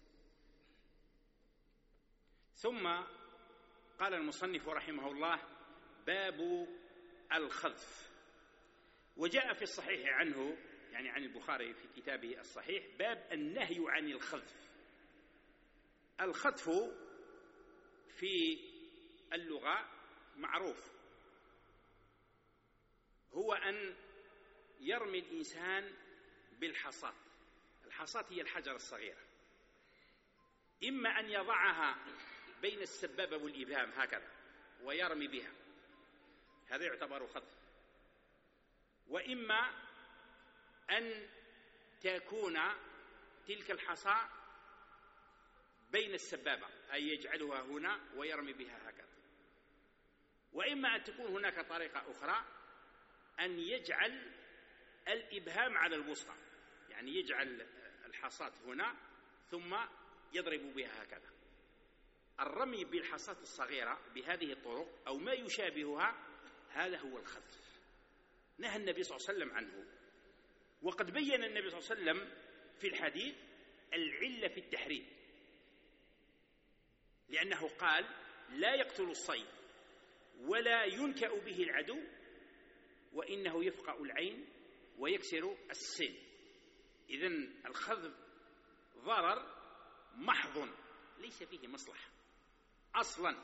ثم قال المصنف رحمه الله: باب الخذف. وجاء في الصحيح عنه، يعني عن البخاري في كتابه الصحيح، باب النهي عن الخذف. الخذف في اللغة معروف، هو أن يرمي الإنسان بالحصاة. الحصاة هي الحجر الصغيرة، إما أن يضعها بين السبابة والإبهام هكذا ويرمي بها، هذا يعتبر خذف، وإما أن تكون تلك الحصاة بين السبابة، أي يجعلها هنا ويرمي بها هكذا، وإما أن تكون هناك طريقة أخرى أن يجعل الإبهام على الوسطى، يعني يجعل الحصاة هنا ثم يضرب بها هكذا. الرمي بالحصاة الصغيرة بهذه الطرق أو ما يشابهها هذا هو الخذف، نهى النبي صلى الله عليه وسلم عنه. وقد بين النبي صلى الله عليه وسلم في الحديث العلة في التحريم، لأنه قال: لا يقتل الصيد ولا ينكأ به العدو وإنه يفقأ العين ويكسر السن. إذن الخذف ضرر محض ليس فيه مصلحة أصلا،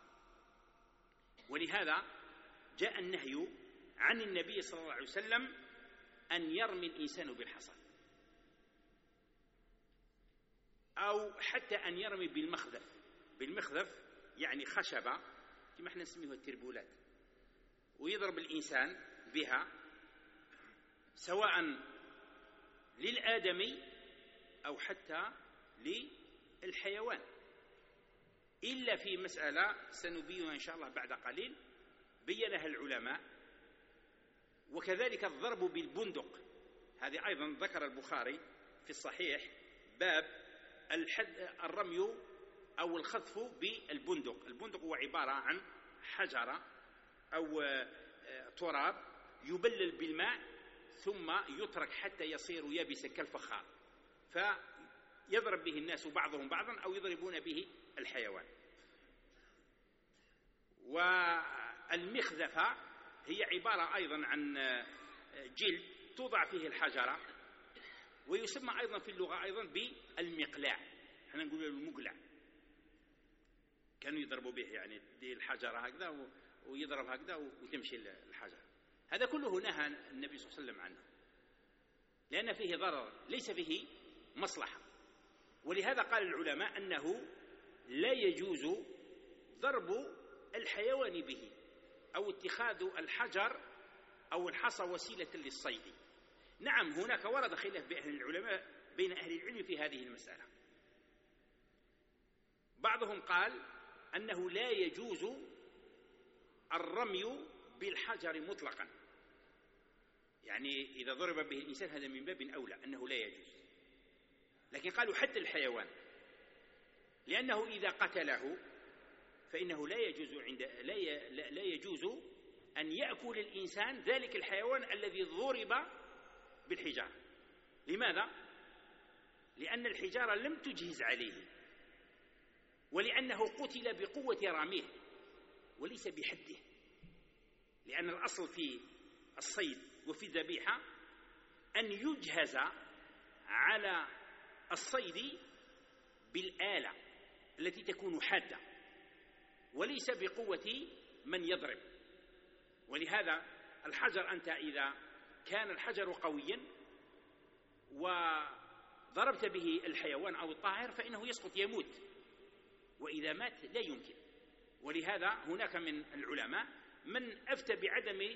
ولهذا جاء النهي عن النبي صلى الله عليه وسلم أن يرمي الإنسان بالحصى، أو حتى أن يرمي بالمخذف. بالمخذف يعني خشبة كما احنا نسميها التربولات، ويضرب الإنسان بها سواء للآدمي أو حتى للحيوان، إلا في مسألة سنبينها إن شاء الله بعد قليل بينها العلماء. وكذلك الضرب بالبندق، هذه أيضا ذكر البخاري في الصحيح باب الرمي أو الخذف بالبندق. البندق هو عبارة عن حجرة أو تراب يبلل بالماء ثم يترك حتى يصير يابسا كالفخار، فيضرب به الناس بعضهم بعضا أو يضربون به الحيوان. والمخذفة هي عبارة أيضا عن جلد توضع فيه الحجرة، ويسمى أيضا في اللغة أيضا بالمقلاع، احنا نقول المقلع، كانوا يضربوا به، يعني دي الحجرة هكذا ويضرب هكذا وتمشي الحجرة. هذا كله نهى النبي صلى الله عليه وسلم عنه، لأن فيه ضرر ليس فيه مصلحة. ولهذا قال العلماء أنه لا يجوز ضرب الحيوان به أو اتخاذ الحجر أو الحصى وسيلة للصيد. نعم، هناك ورد خلاف بين أهل العلم في هذه المسألة. بعضهم قال أنه لا يجوز الرمي بالحجر مطلقا، يعني إذا ضرب به الإنسان هذا من باب أولى أنه لا يجوز. لكن قالوا حتى الحيوان، لأنه إذا قتله فإنه لا يجوز أن يأكل الإنسان ذلك الحيوان الذي ضرب بالحجارة. لماذا؟ لأن الحجارة لم تجهز عليه، ولأنه قتل بقوة راميه وليس بحده، لأن الأصل في الصيد وفي الذبيحة أن يجهز على الصيد بالآلة التي تكون حادة وليس بقوة من يضرب. ولهذا الحجر، أنت إذا كان الحجر قويا وضربت به الحيوان أو الطائر فإنه يسقط يموت، وإذا مات لا يمكن. ولهذا هناك من العلماء من أفتى بعدم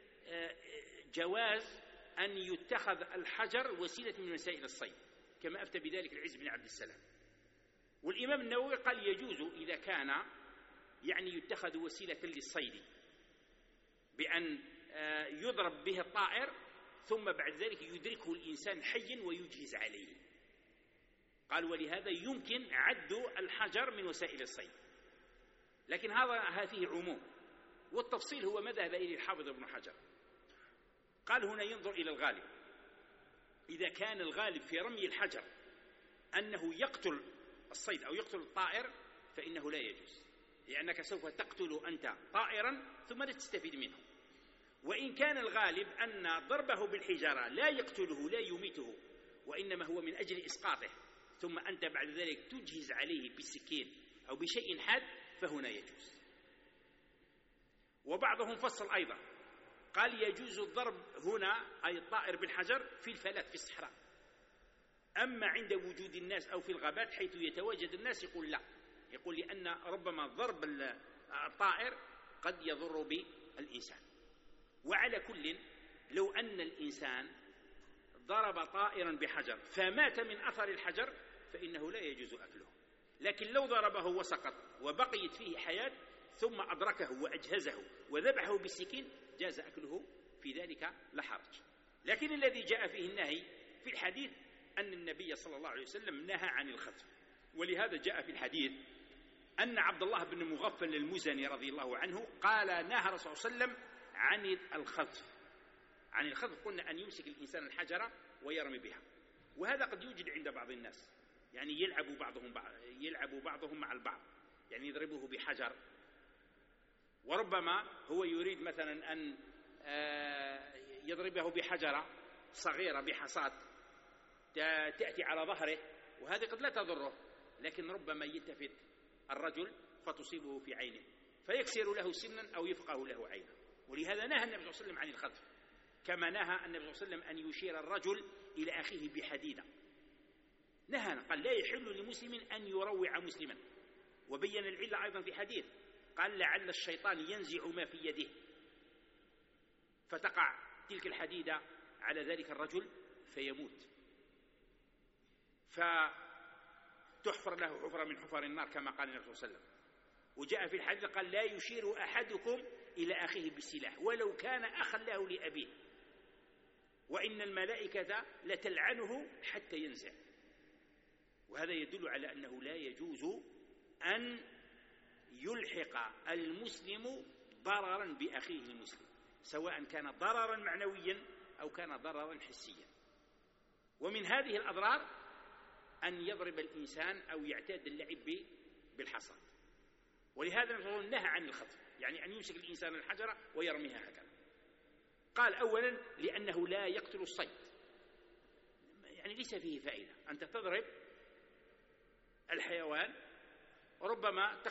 جواز أن يتخذ الحجر وسيلة من وسائل الصيد، كما أفتى بذلك العز بن عبد السلام. والإمام النووي قال يجوز إذا كان يعني يتخذ وسيلة للصيد بأن يضرب به الطائر ثم بعد ذلك يدركه الإنسان حيا ويجهز عليه. قال ولهذا يمكن عد الحجر من وسائل الصيد، لكن هذا فيه عموم، والتفصيل هو ما ذهب إليه الحافظ ابن حجر. قال هنا ينظر إلى الغالب، إذا كان الغالب في رمي الحجر أنه يقتل الصيد أو يقتل الطائر فإنه لا يجوز، لأنك سوف تقتل أنت طائرا ثم لا تستفيد منه. وإن كان الغالب أن ضربه بالحجارة لا يقتله لا يميته، وإنما هو من أجل إسقاطه، ثم أنت بعد ذلك تجهز عليه بالسكين أو بشيء حاد، فهنا يجوز. وبعضهم فصل أيضا قال يجوز الضرب هنا أي الطائر بالحجر في الفلات في الصحراء، أما عند وجود الناس أو في الغابات حيث يتواجد الناس يقول لا، يقول لأن ربما ضرب الطائر قد يضر بالإنسان. وعلى كل، لو أن الإنسان ضرب طائرا بحجر فمات من أثر الحجر فإنه لا يجوز أكله، لكن لو ضربه وسقط وبقيت فيه حياة ثم أدركه وأجهزه وذبحه بالسكين جاز أكله، في ذلك لا حرج. لكن الذي جاء فيه النهي في الحديث أن النبي صلى الله عليه وسلم نهى عن الخذف، ولهذا جاء في الحديث أن عبد الله بن مغفل المزني رضي الله عنه قال نهى الرسول صلى الله عليه وسلم عن الخذف. عن الخذف قلنا أن يمسك الإنسان الحجرة ويرمي بها، وهذا قد يوجد عند بعض الناس، يعني يلعب بعضهم مع البعض، يعني يضربه بحجر، وربما هو يريد مثلا أن يضربه بحجرة صغيرة بحصاة تأتي على ظهره، وهذه قد لا تضره، لكن ربما يلتفت الرجل فتصيبه في عينه فيكسر له سنا أو يفقه له عينه. ولهذا نهى النبي صلى الله عليه وسلم عن الخذف، كما نهى النبي صلى الله عليه وسلم أن يشير الرجل إلى أخيه بحديدة، نهى قال لا يحل لمسلم أن يروع مسلما. وبين العلة أيضا في حديث قال لعل الشيطان ينزع ما في يده فتقع تلك الحديدة على ذلك الرجل فيموت، فتحفر له حفرة من حفر النار كما قال النبي صلى الله عليه وسلم. وجاء في الحديث قال لا يشير أحدكم إلى أخيه بالسلاح ولو كان أخا له لأبيه، وإن الملائكة لتلعنه حتى ينزع. وهذا يدل على أنه لا يجوز أن يلحق المسلم ضررا بأخيه المسلم، سواء كان ضررا معنويا أو كان ضررا حسيا. ومن هذه الأضرار أن يضرب الإنسان أو يعتاد اللعب بالحصى، ولهذا نهى عن الخطف، يعني أن يمسك الإنسان الحجرة ويرميها هكذا. قال أولا لأنه لا يقتل الصيد، يعني ليس فيه فائدة، أنت تضرب الحيوان وربما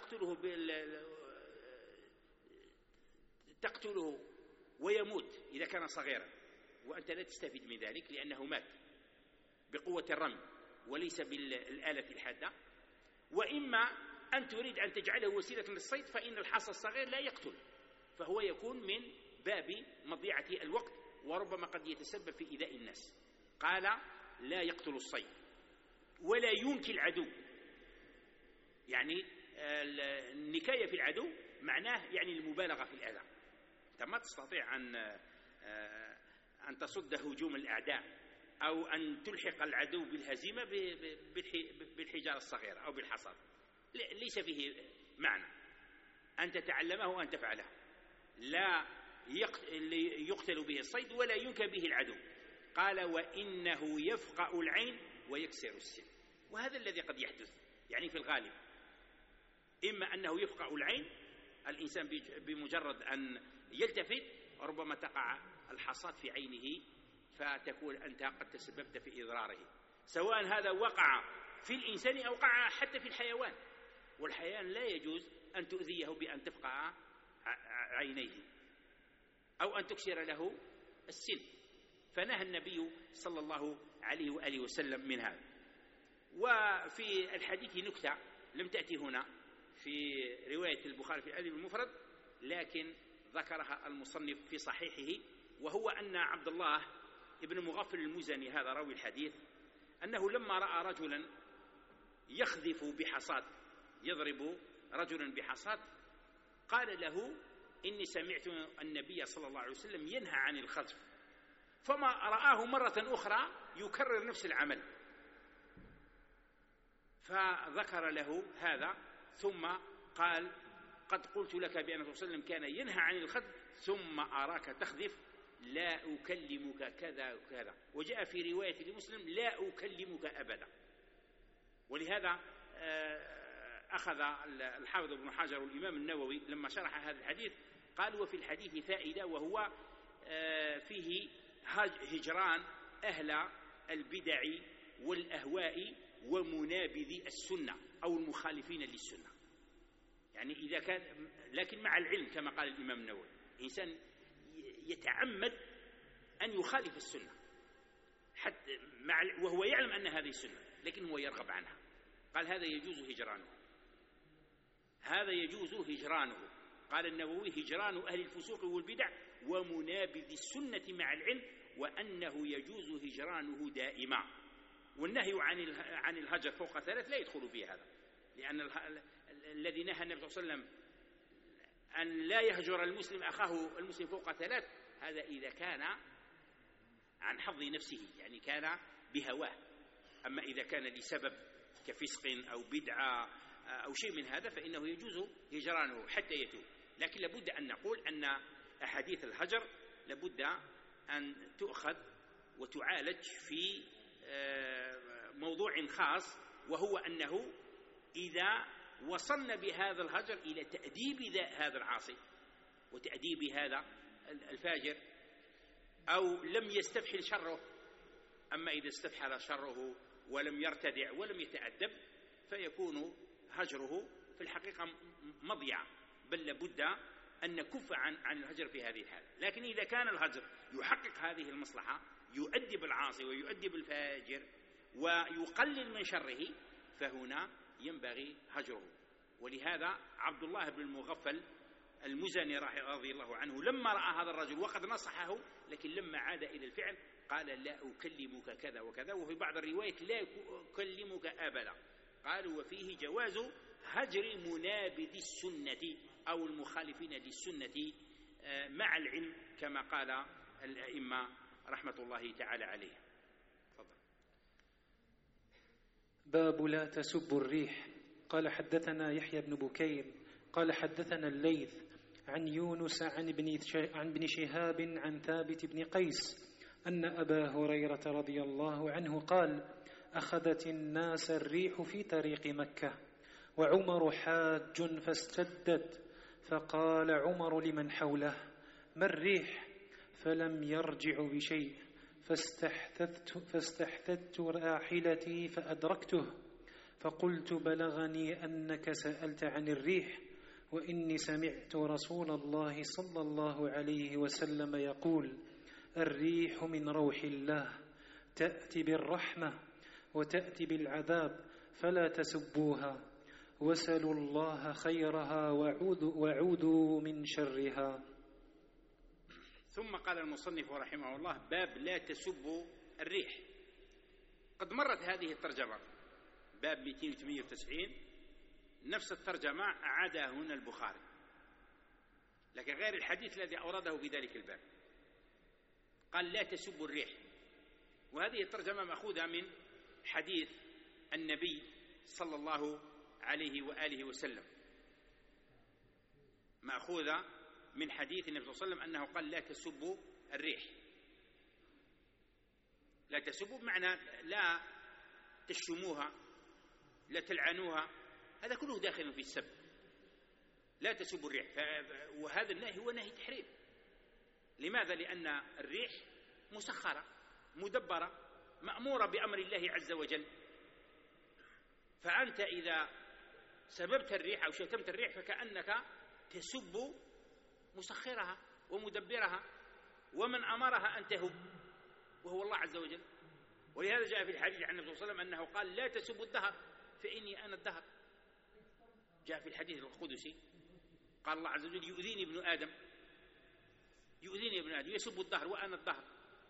تقتله ويموت إذا كان صغيرا، وأنت لا تستفيد من ذلك لأنه مات بقوة الرمي وليس بالآلة الحادة. وإما أن تريد أن تجعله وسيلة للصيد فإن الحصى الصغير لا يقتل، فهو يكون من باب مضيعة الوقت وربما قد يتسبب في إيذاء الناس. قال لا يقتل الصيد ولا ينكي العدو، يعني النكاية في العدو معناه يعني المبالغة في الأذى، أنت ما تستطيع أن تصد هجوم الأعداء أو أن تلحق العدو بالهزيمة بالحجارة الصغيرة أو بالحصى، ليس فيه معنى أن تتعلمه وأن تفعله. لا يقتل به الصيد ولا ينكى به العدو. قال وإنه يفقأ العين ويكسر السن، وهذا الذي قد يحدث يعني في الغالب، إما أنه يفقأ العين، الإنسان بمجرد أن يلتفت ربما تقع الحصاة في عينه فتكون أنت قد تسببت في إضراره، سواء هذا وقع في الإنسان أو وقع حتى في الحيوان، والحيوان لا يجوز أن تؤذيه بأن تفقع عينيه أو أن تكسر له السن، فنهى النبي صلى الله عليه وآله وسلم من هذا. وفي الحديث نكتة لم تأتي هنا في رواية البخاري في الأدب المفرد، لكن ذكرها المصنف في صحيحه، وهو أن عبد الله ابن مغفل المزني هذا راوي الحديث أنه لما رأى رجلا يخذف بحصاة، يضرب رجلا بحصاة، قال له إني سمعت النبي صلى الله عليه وسلم ينهى عن الخذف، فما رآه مرة أخرى يكرر نفس العمل، فذكر له هذا ثم قال قد قلت لك بأن الرسول صلى الله عليه وسلم كان ينهى عن الخذف ثم أراك تخذف لا أكلمك كذا وكذا، وجاء في رواية لمسلم لا أكلمك أبدا. ولهذا أخذ الحافظ ابن حجر والإمام النووي لما شرح هذا الحديث قال وفي الحديث فائدة، وهو فيه هجران أهل البدع والأهواء ومنابذي السنة أو المخالفين للسنة. يعني إذا كان، لكن مع العلم كما قال الإمام النووي، إنسان يتعمد أن يخالف السنة حتى وهو يعلم أن هذه السنة لكن هو يرغب عنها، قال هذا يجوز هجرانه، هذا يجوز هجرانه. قال النووي هجران أهل الفسوق والبدع ومنابذ السنة مع العلم، وأنه يجوز هجرانه دائما. والنهي عن الهجر فوق 3 لا يدخل في هذا، لأن الذي نهى النبي صلى الله عليه وسلم أن لا يهجر المسلم أخاه المسلم فوق 3 هذا إذا كان عن حظ نفسه، يعني كان بهواه. أما إذا كان لسبب كفسق أو بدعة أو شيء من هذا فإنه يجوز هجرانه حتى يتوب. لكن لابد أن نقول أن أحاديث الهجر لابد أن تؤخذ وتعالج في موضوع خاص، وهو أنه إذا وصلنا بهذا الهجر إلى تأديب هذا العاصي وتأديب هذا الفاجر، أو لم يستفحل شره. أما إذا استفحل شره ولم يرتدع ولم يتأدب فيكون هجره في الحقيقة مضيعة، بل لابد أن نكف عن الهجر في هذه الحالة. لكن إذا كان الهجر يحقق هذه المصلحة، يؤدب العاصي ويؤدب الفاجر ويقلل من شره، فهنا ينبغي هجره. ولهذا عبد الله بن المغفل المزني رضي الله عنه لما رأى هذا الرجل وقد نصحه، لكن لما عاد إلى الفعل قال لا أكلمك كذا وكذا، وفي بعض الروايات لا أكلمك أبدا. قالوا وفيه جواز هجر منابذ السنة أو المخالفين للسنة مع العلم كما قال الأئمة رحمة الله تعالى عليهم. تفضل. باب لا تسبوا الريح. قال حدثنا يحيى بن بكير قال حدثنا الليث عن يونس عن ابن شهاب عن ثابت بن قيس أن أبا هريرة رضي الله عنه قال أخذت الناس الريح في طريق مكة وعمر حاج فاستدت، فقال عمر لمن حوله ما الريح؟ فلم يرجع بشيء، فاستحثثت راحلتي فأدركته، فقلت بلغني أنك سألت عن الريح، وإني سمعت رسول الله صلى الله عليه وسلم يقول الريح من روح الله تأتي بالرحمة وتأتي بالعذاب فلا تسبوها، وسلوا الله خيرها وعودوا من شرها. ثم قال المصنف رحمه الله باب لا تسبوا الريح. قد مرت هذه الترجمة باب 298 نفس الترجمة أعادها هنا البخاري، لكن غير الحديث الذي أورده في ذلك الباب. قال لا تسبوا الريح، وهذه الترجمة مأخوذة من حديث النبي صلى الله عليه وآله وسلم، مأخوذة من حديث النبي صلى الله عليه وسلم أنه قال لا تسبوا الريح. لا تسبوا بمعنى لا تشتموها لا تلعنوها، هذا كله داخل في السب. لا تسبوا الريح، وهذا النهي هو نهي تحريم. لماذا؟ لأن الريح مسخرة مدبرة مأمورة بأمر الله عز وجل، فأنت إذا سببت الريح أو شتمت الريح فكأنك تسب مسخرها ومدبرها، ومن أمرها أن تهب وهو الله عز وجل. ولهذا جاء في الحديث عن النبي صلى الله عليه وسلم أنه قال لا تسبوا الدهر فإني أنا الدهر. جاء في الحديث القدسي قال الله عز وجل يؤذيني ابن آدم، يؤذيني ابن آدم يسب الدهر وأنا الدهر.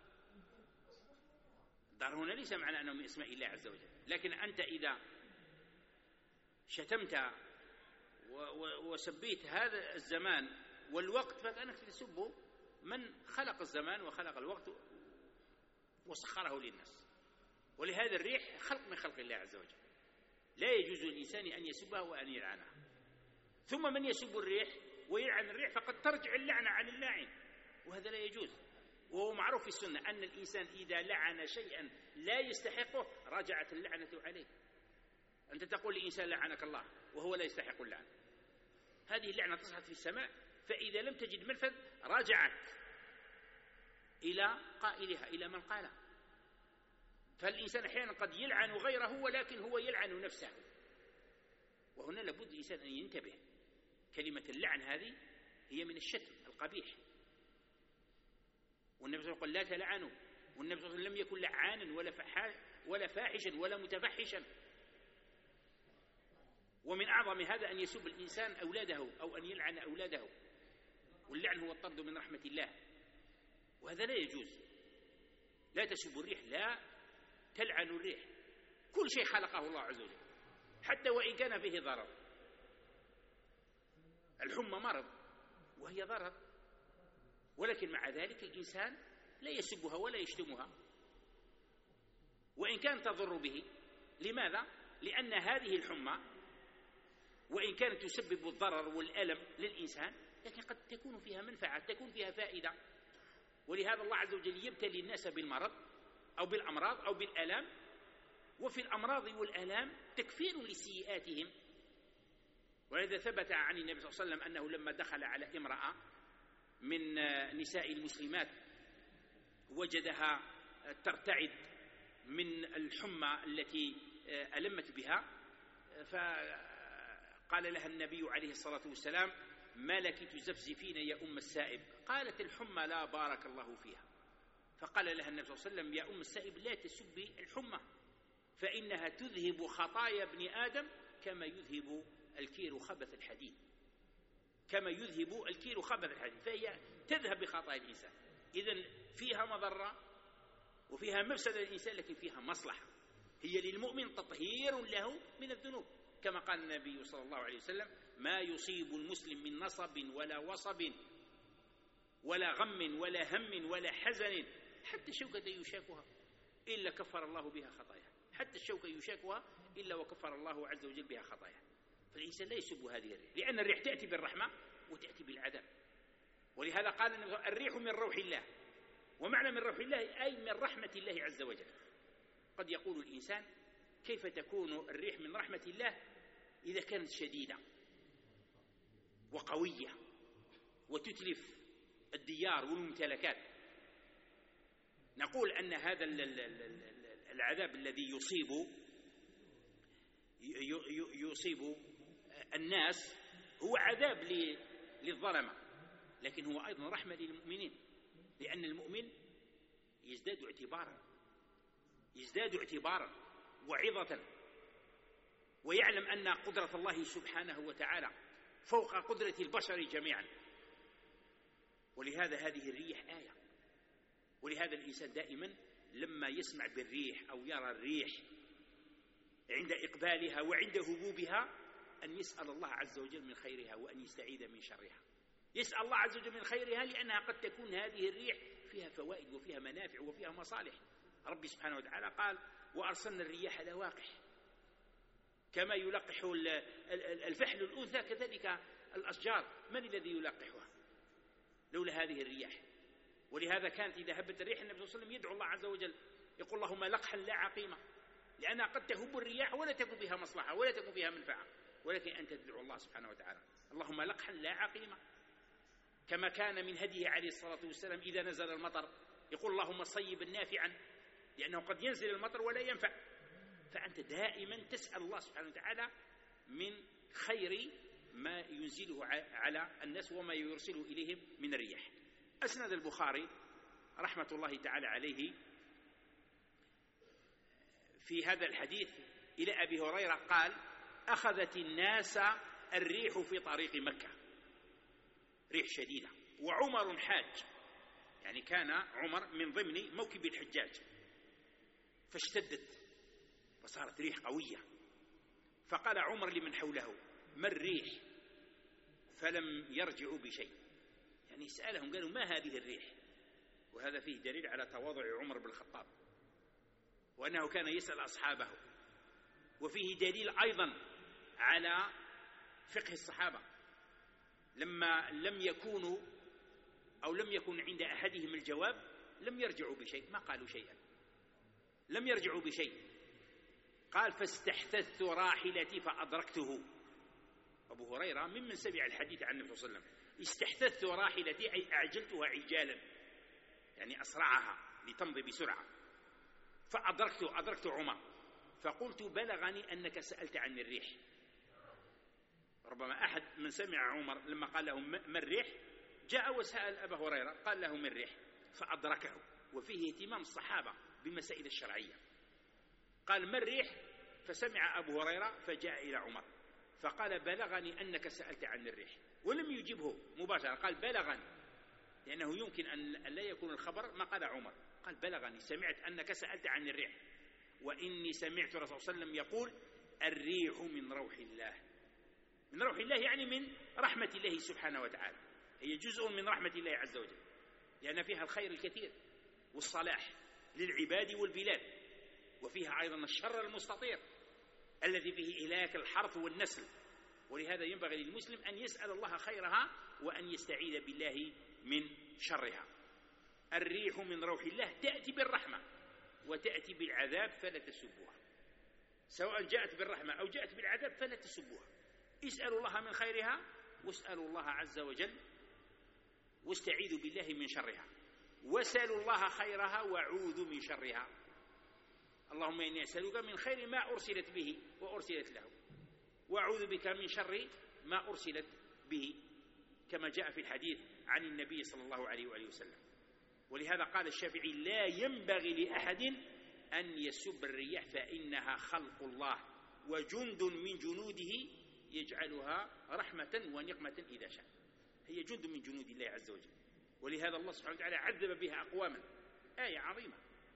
الدهر هنا ليس معنى أنه من اسماء الله عز وجل، لكن أنت إذا شتمت وسبيت هذا الزمان والوقت فكأنك تسب من خلق الزمان وخلق الوقت وسخره للناس. ولهذا الريح خلق من خلق الله عز وجل، لا يجوز للإنسان أن يسبها وأن يلعنها. ثم من يسب الريح ويلعن الريح فقد ترجع اللعنة عن اللاعن، وهذا لا يجوز. وهو معروف في السنة أن الإنسان إذا لعن شيئا لا يستحقه رجعت اللعنة عليه. أنت تقول لإنسان لعنك الله وهو لا يستحق اللعنة، هذه اللعنة تصعد في السماء، فإذا لم تجد منفذ رجعت إلى قائلها، إلى من قالها. فالإنسان أحيانا قد يلعن غيره ولكن هو يلعن نفسه، وهنا لابد الإنسان أن ينتبه. كلمة اللعن هذه هي من الشتم القبيح، والنبي صلى الله عليه وسلم قال لا تلعنوا، والنبي صلى الله عليه وسلم لم يكن لعانا ولا فاحشا ولا متفحشا. ومن أعظم هذا أن يسب الإنسان أولاده أو أن يلعن أولاده، واللعن هو الطرد من رحمة الله، وهذا لا يجوز. لا تسبوا الريح، لا تلعنوا الريح. كل شيء خلقه الله عز وجل حتى وإن كان فيه ضرر. الحمى مرض وهي ضرر، ولكن مع ذلك الإنسان لا يسبها ولا يشتمها وإن كانت تضر به. لماذا؟ لأن هذه الحمى وإن كانت تسبب الضرر والألم للإنسان لكن قد تكون فيها منفعة، تكون فيها فائدة. ولهذا الله عز وجل يبتلي الناس بالمرض أو بالأمراض أو بالآلام، وفي الأمراض والآلام تكفير لسيئاتهم. ولذا ثبت عن النبي صلى الله عليه وسلم أنه لما دخل على امرأة من نساء المسلمات وجدها ترتعد من الحمى التي ألمت بها، فقال لها النبي عليه الصلاة والسلام ما لك تزفزفين يا أم السائب؟ قالت الحمى لا بارك الله فيها. فقال لها النبي صلى الله عليه وسلم يا أم السائب لا تسبي الحمى فإنها تذهب خطايا ابن آدم كما يذهب الكير خبث الحديد، كما يذهب الكير خبث الحديد، فهي تذهب بخطايا الإنسان. إذن فيها مضرة وفيها مفسدة للإنسان لكن فيها مصلحة، هي للمؤمن تطهير له من الذنوب، كما قال النبي صلى الله عليه وسلم ما يصيب المسلم من نصب ولا وصب ولا غم ولا هم ولا حزن حتى الشوكة يشاكها إلا كفر الله بها خطايا، حتى الشوكة يشاكها إلا وكفر الله عز وجل بها خطايا. فالإنسان لا يسب هذه الريح، لأن الريح تأتي بالرحمة وتأتي بالعذاب. ولهذا قال الريح من روح الله، ومعنى من روح الله أي من رحمة الله عز وجل. قد يقول الإنسان كيف تكون الريح من رحمة الله إذا كانت شديدة وقوية وتتلف الديار والممتلكات؟ نقول أن هذا العذاب الذي يصيب الناس هو عذاب للظلمة، لكن هو أيضا رحمة للمؤمنين، لأن المؤمن يزداد اعتبارا وعظة، ويعلم أن قدرة الله سبحانه وتعالى فوق قدرة البشر جميعا. ولهذا هذه الريح آية. ولهذا الإنسان دائما لما يسمع بالريح أو يرى الريح عند إقبالها وعند هبوبها أن يسأل الله عز وجل من خيرها وأن يستعيذ من شرها. يسأل الله عز وجل من خيرها لأنها قد تكون هذه الريح فيها فوائد وفيها منافع وفيها مصالح. ربي سبحانه وتعالى قال وأرسلنا الرياح لواقح، كما يلقح الفحل الأنثى كذلك الأشجار من الذي يلقحها لولا هذه الرياح؟ ولهذا كانت إذا هبت الريح النبي صلى الله عليه وسلم يدعو الله عز وجل يقول اللهم لقحا لا عقيمة، لأنها قد تهب الرياح ولا تكون فيها مصلحة ولا تكون فيها منفعة، ولكن أنت تدعو الله سبحانه وتعالى اللهم لقحا لا عقيمة. كما كان من هديه عليه الصلاة والسلام إذا نزل المطر يقول اللهم صيبا نافعا، لأنه قد ينزل المطر ولا ينفع. فأنت دائما تسأل الله سبحانه وتعالى من خير ما ينزله على الناس وما يرسله إليهم من الرياح. أسند البخاري رحمة الله تعالى عليه في هذا الحديث إلى أبي هريرة قال أخذت الناس الريح في طريق مكة، ريح شديدة، وعمر حاج، يعني كان عمر من ضمن موكب الحجاج، فاشتدت فصارت ريح قوية. فقال عمر لمن حوله ما الريح؟ فلم يرجعوا بشيء، يعني سألهم قالوا ما هذه الريح؟ وهذا فيه دليل على تواضع عمر بن الخطاب وأنه كان يسأل أصحابه، وفيه دليل أيضا على فقه الصحابة لما لم يكونوا أو لم يكن عند أحدهم الجواب لم يرجعوا بشيء، ما قالوا شيئا، لم يرجعوا بشيء. قال فاستحثثت راحلتي فأدركته. أبو هريرة ممن سمع الحديث عن النبي صلى الله عليه وسلم. استحثثت راحلتي أي أعجلتها عجالا، يعني أسرعها لتمضي بسرعة. أدركت عمر فقلت بلغني أنك سألت عن الريح. ربما أحد من سمع عمر لما قال له ما الريح جاء وسأل أبا هريرة قال له ما الريح، فأدركه. وفيه اهتمام الصحابة بالمسائل الشرعية. قال ما الريح، فسمع أبو هريرة فجاء إلى عمر فقال بلغني أنك سألت عن الريح، ولم يجبه مباشرة، قال بلغني، لأنه يمكن أن لا يكون الخبر ما قال عمر، قال بلغني سمعت أنك سألت عن الريح، وإني سمعت الرسول صلى الله عليه وسلم يقول الريح من روح الله. من روح الله يعني من رحمة الله سبحانه وتعالى، هي جزء من رحمة الله عز وجل، لأن فيها الخير الكثير والصلاح للعباد والبلاد، وفيها أيضا الشر المستطير الذي فيه إهلاك الحرث والنسل. ولهذا ينبغي للمسلم أن يسأل الله خيرها وأن يستعيذ بالله من شرها. الريح من روح الله تأتي بالرحمة وتأتي بالعذاب فلا تسبوها، سواء جاءت بالرحمة أو جاءت بالعذاب فلا تسبوها. اسألوا الله من خيرها واسألوا الله عز وجل واستعيذوا بالله من شرها، واسألوا الله خيرها واعوذوا من شرها. اللهم إني أسألك من خير ما أرسلت به وأرسلت له، وأعوذ بك من شر ما أرسلت به، كما جاء في الحديث عن النبي صلى الله عليه وآله وسلم. ولهذا قال الشافعي لا ينبغي لأحد أن يسب الرياح فإنها خلق الله وجند من جنوده يجعلها رحمة ونقمة إذا شاء، هي جند من جنود الله عز وجل. ولهذا الله سبحانه وتعالى عذب بها أقواما، آية عظيمة.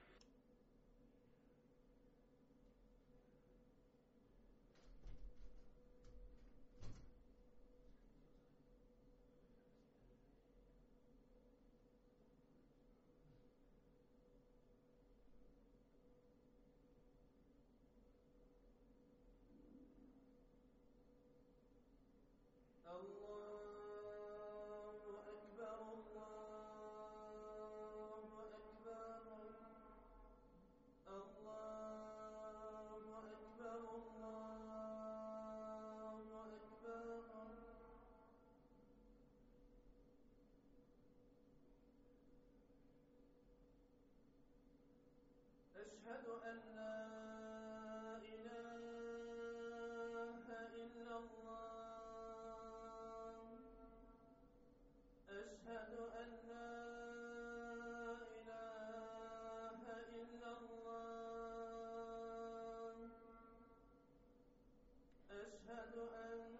أشهد أن لا إله إلا الله. أشهد أن لا إله إلا الله. أشهد أن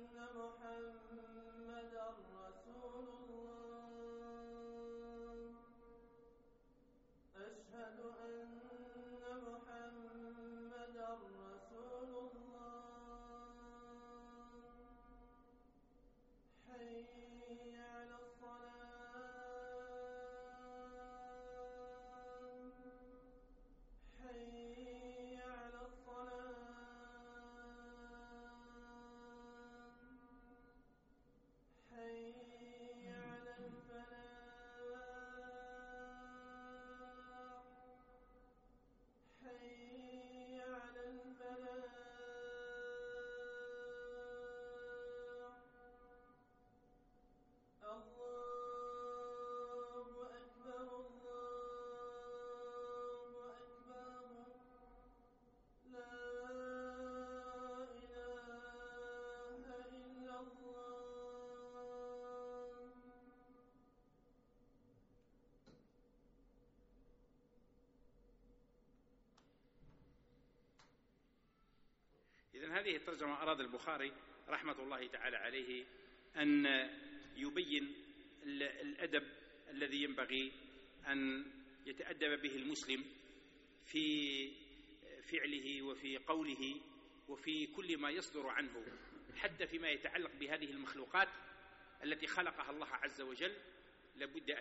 محمدًا رسول الله. أشهد أن محمدًا رسول الله. حي على الصلاة. حي على الصلاة. حي على الفلاح. حي على الفلاح. الله أكبر الله أكبر. لا إله إلا الله. إذن هذه الترجمة أراد البخاري رحمة الله تعالى عليه أن يبين الأدب الذي ينبغي أن يتأدب به المسلم في فعله وفي قوله وفي كل ما يصدر عنه، حتى فيما يتعلق بهذه المخلوقات التي خلقها الله عز وجل. لابد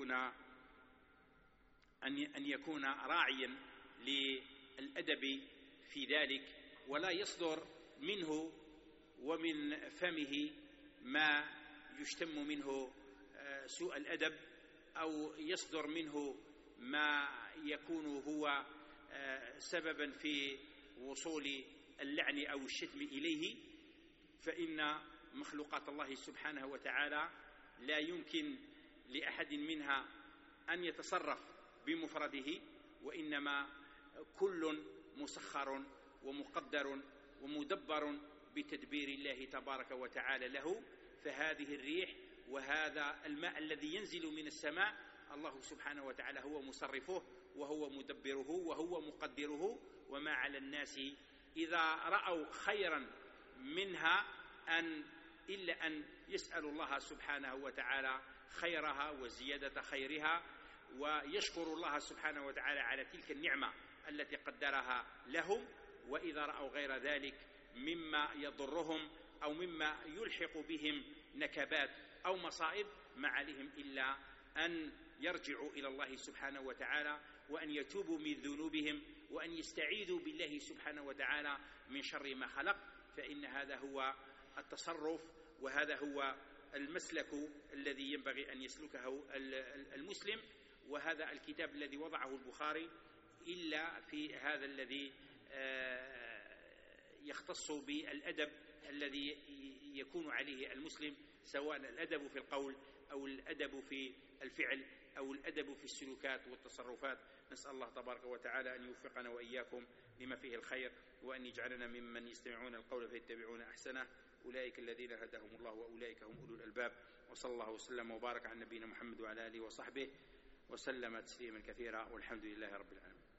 أن يكون راعيا للأدب في ذلك، ولا يصدر منه ومن فمه ما يشتم منه سوء الأدب، أو يصدر منه ما يكون هو سببا في وصول اللعن أو الشتم إليه، فإن مخلوقات الله سبحانه وتعالى لا يمكن لأحد منها أن يتصرف بمفرده، وإنما كل مسخر ومقدر ومدبر بتدبير الله تبارك وتعالى له. فهذه الريح وهذا الماء الذي ينزل من السماء الله سبحانه وتعالى هو مصرفه وهو مدبره وهو مقدره، وما على الناس إذا رأوا خيرا منها إلا أن يسألوا الله سبحانه وتعالى خيرها وزيادة خيرها، ويشكر الله سبحانه وتعالى على تلك النعمة التي قدرها لهم. وإذا رأوا غير ذلك مما يضرهم أو مما يلحق بهم نكبات أو مصائب ما عليهم إلا أن يرجعوا إلى الله سبحانه وتعالى، وأن يتوبوا من ذنوبهم، وأن يستعيذوا بالله سبحانه وتعالى من شر ما خلق. فإن هذا هو التصرف، وهذا هو المسلك الذي ينبغي أن يسلكه المسلم. وهذا الكتاب الذي وضعه البخاري إلا في هذا الذي يختص بالأدب الذي يكون عليه المسلم، سواء الأدب في القول أو الأدب في الفعل أو الأدب في السلوكات والتصرفات. نسأل الله تبارك وتعالى أن يوفقنا وإياكم لما فيه الخير، وأن يجعلنا ممن يستمعون القول فيتبعون أحسنه. أولئك الذين هداهم الله وأولئك هم أولو الألباب. وصلى الله وسلم وبارك على نبينا محمد وعلى آله وصحبه وسلم تسليما كثيرا، والحمد لله رب العالمين.